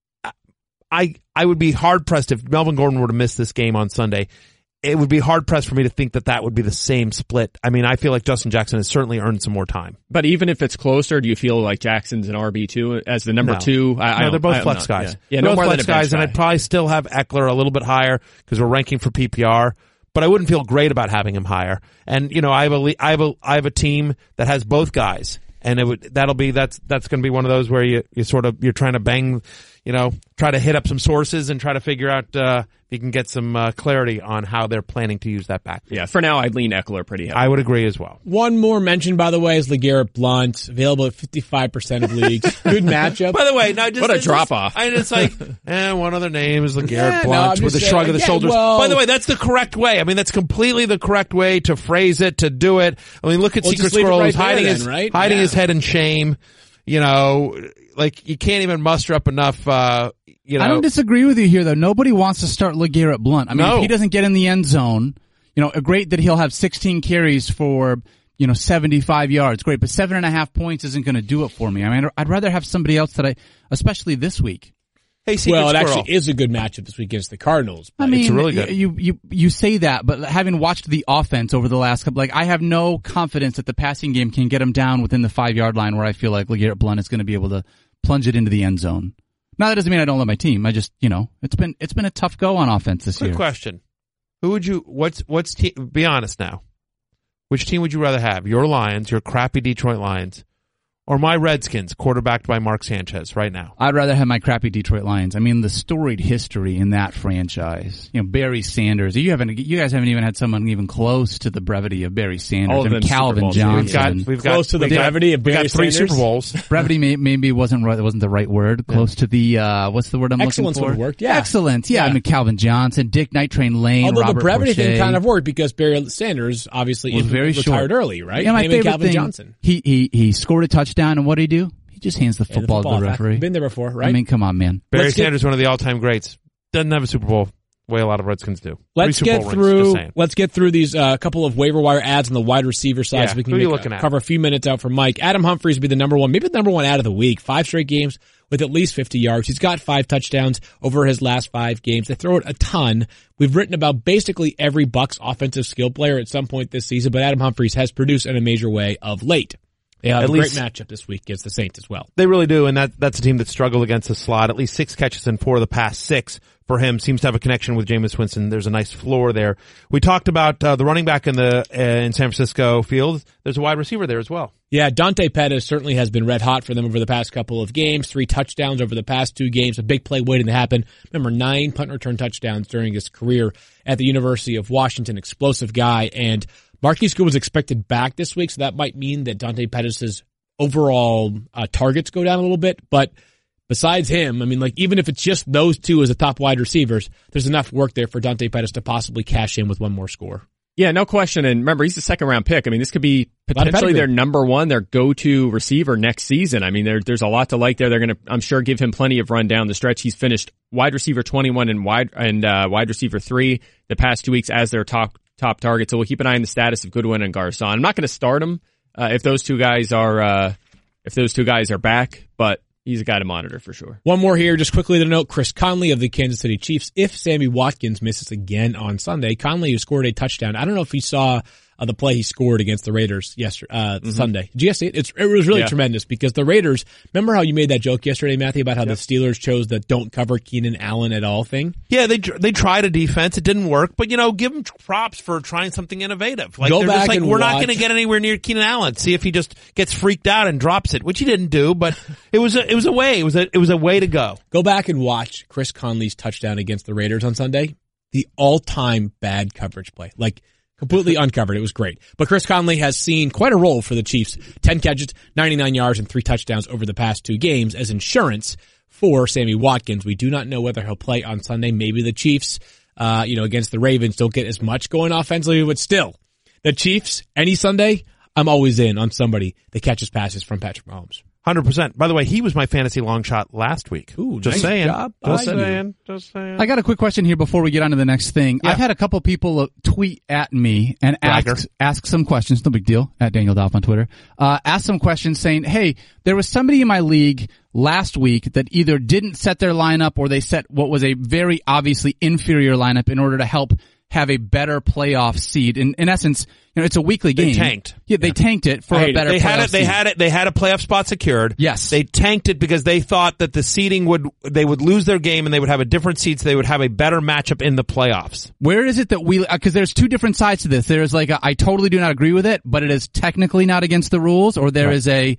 I, I would be hard pressed if Melvin Gordon were to miss this game on Sunday. It would be hard pressed for me to think that that would be the same split. I mean, I feel like Justin Jackson has certainly earned some more time. But even if it's closer, do you feel like Jackson's an R B two as the number no. two? I, no, I they're both I, flex not, guys. Yeah, yeah no more flex than a guys, guy. and I'd probably still have Eckler a little bit higher because we're ranking for P P R. But I wouldn't feel great about having him higher. And you know, I have a I have a I have a team that has both guys. And it would, that'll be, that's, that's going to be one of those where you, you sort of, you're trying to bang, you know, try to hit up some sources and try to figure out uh, if you can get some uh, clarity on how they're planning to use that backfield. Yeah, for now, I'd lean Eckler pretty heavily. I would agree as well. One more mention, by the way, is LeGarrette Blount, available at fifty-five percent of leagues. Good matchup. By the way, no, just, what a just, drop-off. I mean, it's like, eh, one other name is LeGarrette Yeah, Blount no, with a saying, shrug of the again, shoulders. well, By the way, that's the correct way. I mean, that's completely the correct way to phrase it, to do it. I mean, look at Well, Secret just leave it Squirrel. right He's hiding, there his, then, right? hiding Yeah. his head in shame. You know, like, you can't even muster up enough, uh, you know. I don't disagree with you here, though. Nobody wants to start LeGarrette Blount. I mean, No. if he doesn't get in the end zone, you know, great that he'll have sixteen carries for, you know, seventy-five yards. Great, but seven and a half points isn't going to do it for me. I mean, I'd rather have somebody else that I, especially this week. Hey, Secret well, it Squirrel. actually is a good matchup this week against the Cardinals. I mean, It's really good. you you you say that, but having watched the offense over the last couple, like I have no confidence that the passing game can get him down within the five yard line where I feel like LeGarrette Blount is going to be able to plunge it into the end zone. Now that doesn't mean I don't love my team. I just, you know, it's been it's been a tough go on offense this Quick year. question. Who would you, what's, what's, te- be honest now. Which team would you rather have? Your Lions, your crappy Detroit Lions, or my Redskins, quarterbacked by Mark Sanchez right now? I'd rather have my crappy Detroit Lions. I mean, the storied history in that franchise. You know, Barry Sanders. You haven't, you guys haven't even had someone even close to the brevity of Barry Sanders. All of I mean, them Super Calvin Bowls. Johnson. We've got, we've got, Close to the we've got- brevity of we've Barry got three Sanders? Super Bowls. Brevity may, maybe wasn't right. That wasn't the right word. Close to the uh, what's the word I'm Excellence looking for? would have worked, yeah. Excellent. Yeah, Yeah. I mean Calvin Johnson, Dick Night Train Lane, Although Robert the brevity Boucher. thing kind of worked because Barry Sanders obviously was very retired short. early, right? Yeah, my Maybe favorite Calvin thing. Johnson. He he he scored a touchdown, and what did he do? He just hands the Yeah, the football, to the back. referee. Been there before, right? I mean, come on, man. Barry Let's get- Sanders, one of the all-time greats. Doesn't have a Super Bowl. Way a lot of Redskins do. Let's Three Super get Bowl rings, through. just saying. Let's get through these uh, couple of waiver wire ads on the wide receiver side, Yeah, so we can who are you make, looking uh, at? cover a few minutes out for Mike. Adam Humphries would be the number one, maybe the number one ad of the week. Five straight games with at least fifty yards. He's got five touchdowns over his last five games. They throw it a ton. We've written about basically every Bucs offensive skill player at some point this season, but Adam Humphries has produced in a major way of late. They have At a least- great matchup this week against the Saints as well. They really do, and that that's a team that struggled against the slot. At least six catches in four of the past six for him. Seems to have a connection with Jameis Winston. There's a nice floor there. We talked about uh, the running back in the uh, in San Francisco field. There's a wide receiver there as well. Yeah, Dante Pettis certainly has been red hot for them over the past couple of games. Three touchdowns over the past two games. A big play waiting to happen. Remember, nine punt return touchdowns during his career at the University of Washington. Explosive guy. And Marquise Goodwin's expected back this week, so that might mean that Dante Pettis' overall uh, targets go down a little bit. But besides him, I mean, like, even if it's just those two as the top wide receivers, there's enough work there for Dante Pettis to possibly cash in with one more score. Yeah, no question. And remember, he's a second round pick. I mean, this could be potentially pedigree. their number one, their go-to receiver next season. I mean, there, there's a lot to like there. They're going to, I'm sure, give him plenty of run down the stretch. He's finished wide receiver twenty-one and wide, and, uh, wide receiver three the past two weeks as their top, top target. So we'll keep an eye on the status of Goodwin and Garcon. I'm not going to start him, uh, if those two guys are, uh, if those two guys are back, but he's a guy to monitor for sure. One more here, just quickly to note, Chris Conley of the Kansas City Chiefs. If Sammy Watkins misses again on Sunday, Conley, who scored a touchdown. I don't know if he saw uh, the play he scored against the Raiders yesterday, uh, mm-hmm. Sunday. Did you guys see it? It's, it was really yeah. tremendous because the Raiders, remember how you made that joke yesterday, Matthew, about how yep. the Steelers chose the don't cover Keenan Allen at all thing? Yeah, they they tried a defense. It didn't work, but, you know, give them props for trying something innovative. Like, Go they're back just like, and we're watch. not going to get anywhere near Keenan Allen. See if he just gets freaked out and drops it, which he didn't do, but it was a, it was a way. It was a, it was a way to go. Go back and watch Chris Conley's touchdown against the Raiders on Sunday. The all-time bad coverage play. Like, completely uncovered. It was great. But Chris Conley has seen quite a role for the Chiefs. ten catches, ninety-nine yards, and three touchdowns over the past two games as insurance for Sammy Watkins. We do not know whether he'll play on Sunday. Maybe the Chiefs, uh, you know, against the Ravens don't get as much going offensively, but still, the Chiefs, any Sunday, I'm always in on somebody that catches passes from Patrick Mahomes. one hundred percent. By the way, he was my fantasy long shot last week. Ooh, just nice saying. job Just by you. saying. Just saying. I got a quick question here before we get on to the next thing. Yeah. I've had a couple people uh, tweet at me and Bragger. ask, ask some questions. No big deal. At Daniel Dolph on Twitter. Uh, ask some questions saying, hey, there was somebody in my league last week that either didn't set their lineup or they set what was a very obviously inferior lineup in order to help have a better playoff seed. In, in essence, you know, it's a weekly game. They tanked. Yeah, they tanked it for I a hate it. better They playoff had it. They seed. had it. They had a playoff spot secured. Yes. They tanked it because they thought that the seeding would, they would lose their game and they would have a different seed, so they would have a better matchup in the playoffs. Where is it that we, because there's two different sides to this. There's like a, I totally do not agree with it, but it is technically not against the rules, or there Right. is a,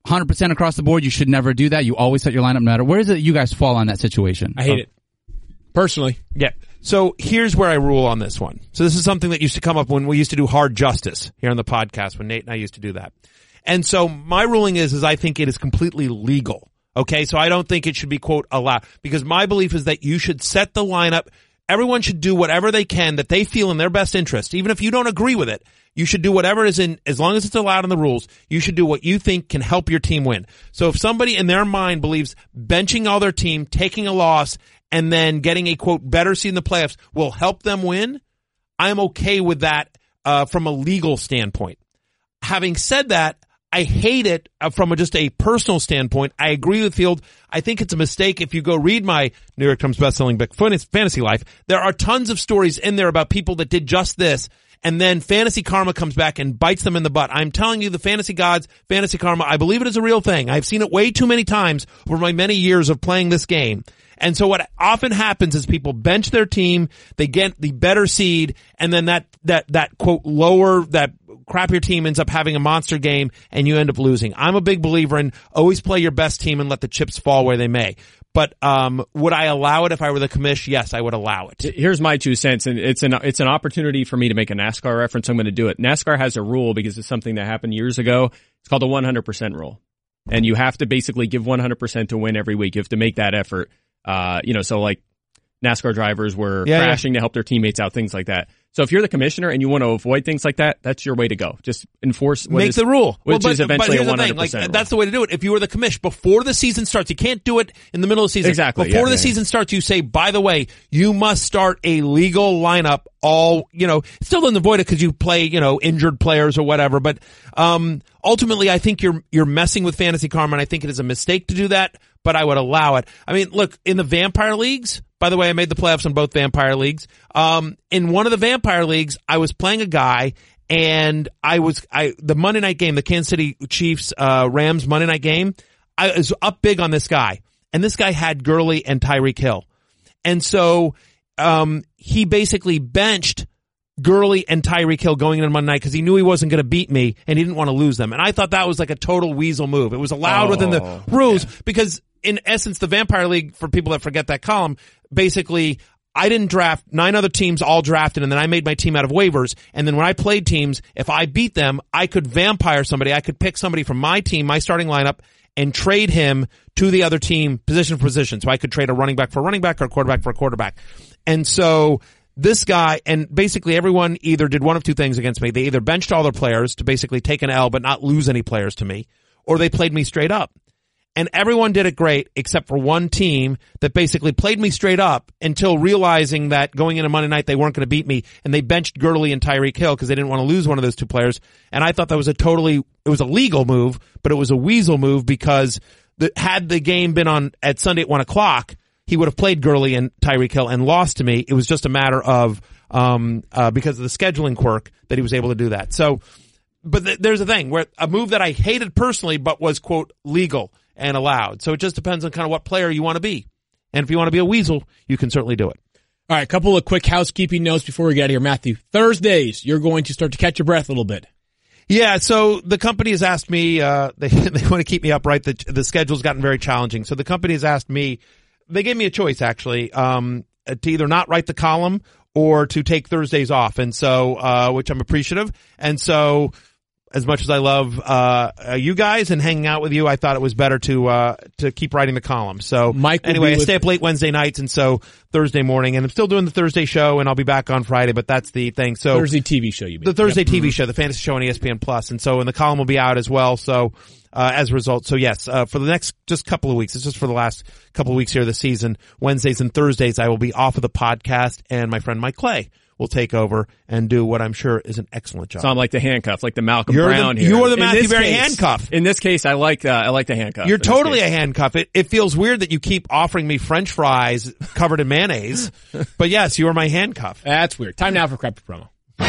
one hundred percent across the board, you should never do that. You always set your lineup no matter. Where is it you guys fall on that situation? I hate it. Personally. Yeah. So here's where I rule on this one. So this is something that used to come up when we used to do Hard Justice here on the podcast, when Nate and I used to do that. And so my ruling is, is I think it is completely legal. Okay. So I don't think it should be, quote, allowed, because my belief is that you should set the lineup. Everyone should do whatever they can that they feel in their best interest. Even if you don't agree with it, you should do whatever is in, as long as it's allowed in the rules, you should do what you think can help your team win. So if somebody in their mind believes benching all their team, taking a loss, and then getting a, quote, better seed in the playoffs will help them win, I'm okay with that uh, from a legal standpoint. Having said that, I hate it from a, just a personal standpoint. I agree with Field. I think it's a mistake. If you go read my New York Times bestselling book, Fantasy Life, there are tons of stories in there about people that did just this, and then Fantasy Karma comes back and bites them in the butt. I'm telling you, the fantasy gods, Fantasy Karma, I believe it is a real thing. I've seen it way too many times over my many years of playing this game. And so what often happens is people bench their team, they get the better seed, and then that, that, that quote, lower, that crappier team ends up having a monster game and you end up losing. I'm a big believer in always play your best team and let the chips fall where they may. But, um, would I allow it if I were the commish? Yes, I would allow it. Here's my two cents, and it's an, it's an opportunity for me to make a NASCAR reference. I'm going to do it. NASCAR has a rule because it's something that happened years ago. It's called the one hundred percent rule. And you have to basically give one hundred percent to win every week. You have to make that effort. Uh, you know, so like NASCAR drivers were yeah, crashing yeah. to help their teammates out, things like that. So if you're the commissioner and you want to avoid things like that, that's your way to go. Just enforce what Make is, the rule. Which well, but, is eventually but a one hundred percent like, rule. That's the way to do it. If you were the commish, before the season starts, you can't do it in the middle of the season. Exactly. Before yeah, the yeah, season yeah. starts, you say, by the way, you must start a legal lineup all, you know, still doesn't avoid it because you play, you know, injured players or whatever. But, um, ultimately, I think you're, you're messing with Fantasy Karma, and I think it is a mistake to do that, but I would allow it. I mean, look, in the Vampire Leagues, by the way, I made the playoffs in both Vampire Leagues. Um, in one of the Vampire Leagues, I was playing a guy, and I was, I, the Monday night game, the Kansas City Chiefs, uh, Rams Monday night game, I was up big on this guy. And this guy had Gurley and Tyreek Hill. And so, um, he basically benched Gurley and Tyreek Hill going into Monday night because he knew he wasn't going to beat me and he didn't want to lose them. And I thought that was like a total weasel move. It was allowed oh, within the rules yeah. because in essence, the Vampire League, for people that forget that column, basically I didn't draft, nine other teams all drafted, and then I made my team out of waivers. And then when I played teams, if I beat them, I could vampire somebody. I could pick somebody from my team, my starting lineup, and trade him to the other team position for position. So I could trade a running back for a running back or a quarterback for a quarterback. And so this guy, and basically everyone either did one of two things against me. They either benched all their players to basically take an L but not lose any players to me, or they played me straight up. And everyone did it great except for one team that basically played me straight up until realizing that going into Monday night they weren't going to beat me, and they benched Gurley and Tyreek Hill because they didn't want to lose one of those two players. And I thought that was a totally, it was a legal move, but it was a weasel move because the, had the game been on at Sunday at one o'clock, he would have played Gurley and Tyreek Hill and lost to me. It was just a matter of, um, uh, because of the scheduling quirk that he was able to do that. So, but th- there's a thing where a move that I hated personally, but was, quote, legal and allowed. So it just depends on kind of what player you want to be. And if you want to be a weasel, you can certainly do it. All right, a couple of quick housekeeping notes before we get out of here. Matthew, Thursdays, you're going to start to catch your breath a little bit. Yeah, so the company has asked me, uh, they, they want to keep me upright. The, the schedule's gotten very challenging. So the company has asked me, they gave me a choice actually, um, to either not write the column or to take Thursdays off. And so, uh, which I'm appreciative. And so, as much as I love, uh, uh, you guys and hanging out with you, I thought it was better to, uh, to keep writing the column. So Mike anyway, I with- stay up late Wednesday nights, and so Thursday morning, and I'm still doing the Thursday show, and I'll be back on Friday, but that's the thing. So Thursday T V show, you mean? The Thursday yep. T V show, the fantasy show on E S P N Plus, and so, and the column will be out as well. So, uh, as a result, so yes, uh, for the next just couple of weeks, it's just for the last couple of weeks here this season, Wednesdays and Thursdays, I will be off of the podcast, and my friend Mike Clay will take over and do what I'm sure is an excellent job. So I'm like the handcuff, like the Malcolm You're Brown the, here. You are the In Matthew this Berry case- handcuff. In this case, I like, uh, I like the handcuff. You're in this totally case. a handcuff. It, it feels weird that you keep offering me French fries covered in mayonnaise, but yes, you are my handcuff. That's weird. Time now for Crappy Promo.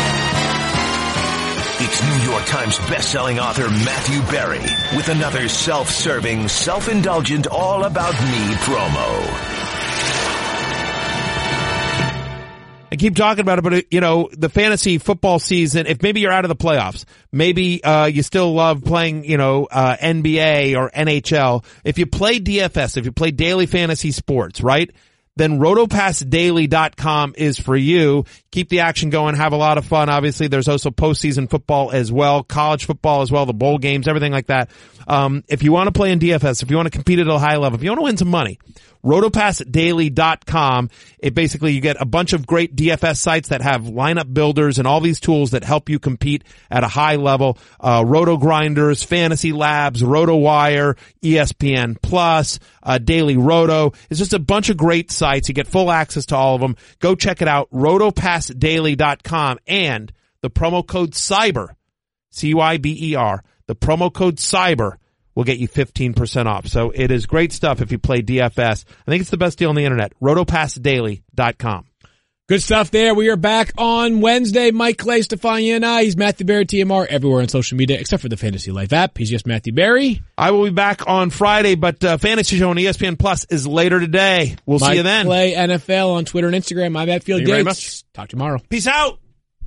It's New York Times bestselling author Matthew Berry with another self-serving, self-indulgent, all-about-me promo. I keep talking about it, but it, you know, the fantasy football season, if maybe you're out of the playoffs, maybe, uh, you still love playing, you know, uh, N B A or N H L. If you play D F S, if you play daily fantasy sports, right? Then roto pass daily dot com is for you. Keep the action going. Have a lot of fun. Obviously, there's also postseason football as well, college football as well, the bowl games, everything like that. Um, if you want to play in D F S, if you want to compete at a high level, if you want to win some money, roto pass daily dot com. It basically, you get a bunch of great D F S sites that have lineup builders and all these tools that help you compete at a high level. Uh, Roto Grinders, Fantasy Labs, RotoWire, E S P N Plus, uh, Daily Roto. It's just a bunch of great sites. You get full access to all of them. Go check it out, roto pass daily dot com, and the promo code CYBER, C Y B E R, the promo code CYBER will get you fifteen percent off. So it is great stuff if you play D F S. I think it's the best deal on the internet. roto pass daily dot com. Good stuff there. We are back on Wednesday. Mike Clay, Stefania, and I. He's Matthew Berry, T M R, everywhere on social media except for the Fantasy Life app. He's just Matthew Berry. I will be back on Friday, but uh, Fantasy Show on E S P N Plus is later today. We'll Mike see you then. Mike Clay, N F L on Twitter and Instagram. I'm at Field Thank Gates. you very much. Talk tomorrow. Peace out.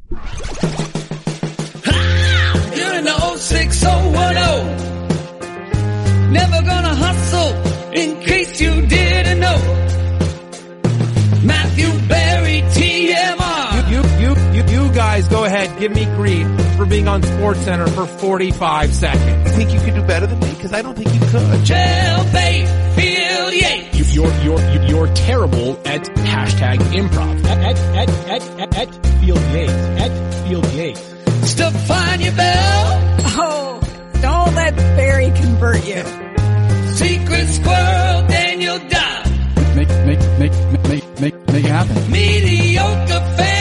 You're in the oh six oh one oh. Never gonna hustle, in case you didn't know. Matthew Berry, T M R. You, you, you, you guys go ahead, give me grief for being on SportsCenter for forty-five seconds. You think you could do better than me? Because I don't think you could. Jailbait, Field Yates. You're, you're, you're, you're terrible at hashtag improv. At, at, at, at, at Field Yates. At Field Yates. Stefania Bell. Oh, don't let Barry convert you. Secret Squirrel, Daniel Dodd. Make, make, make, make, make, make it happen. Mediocre fan.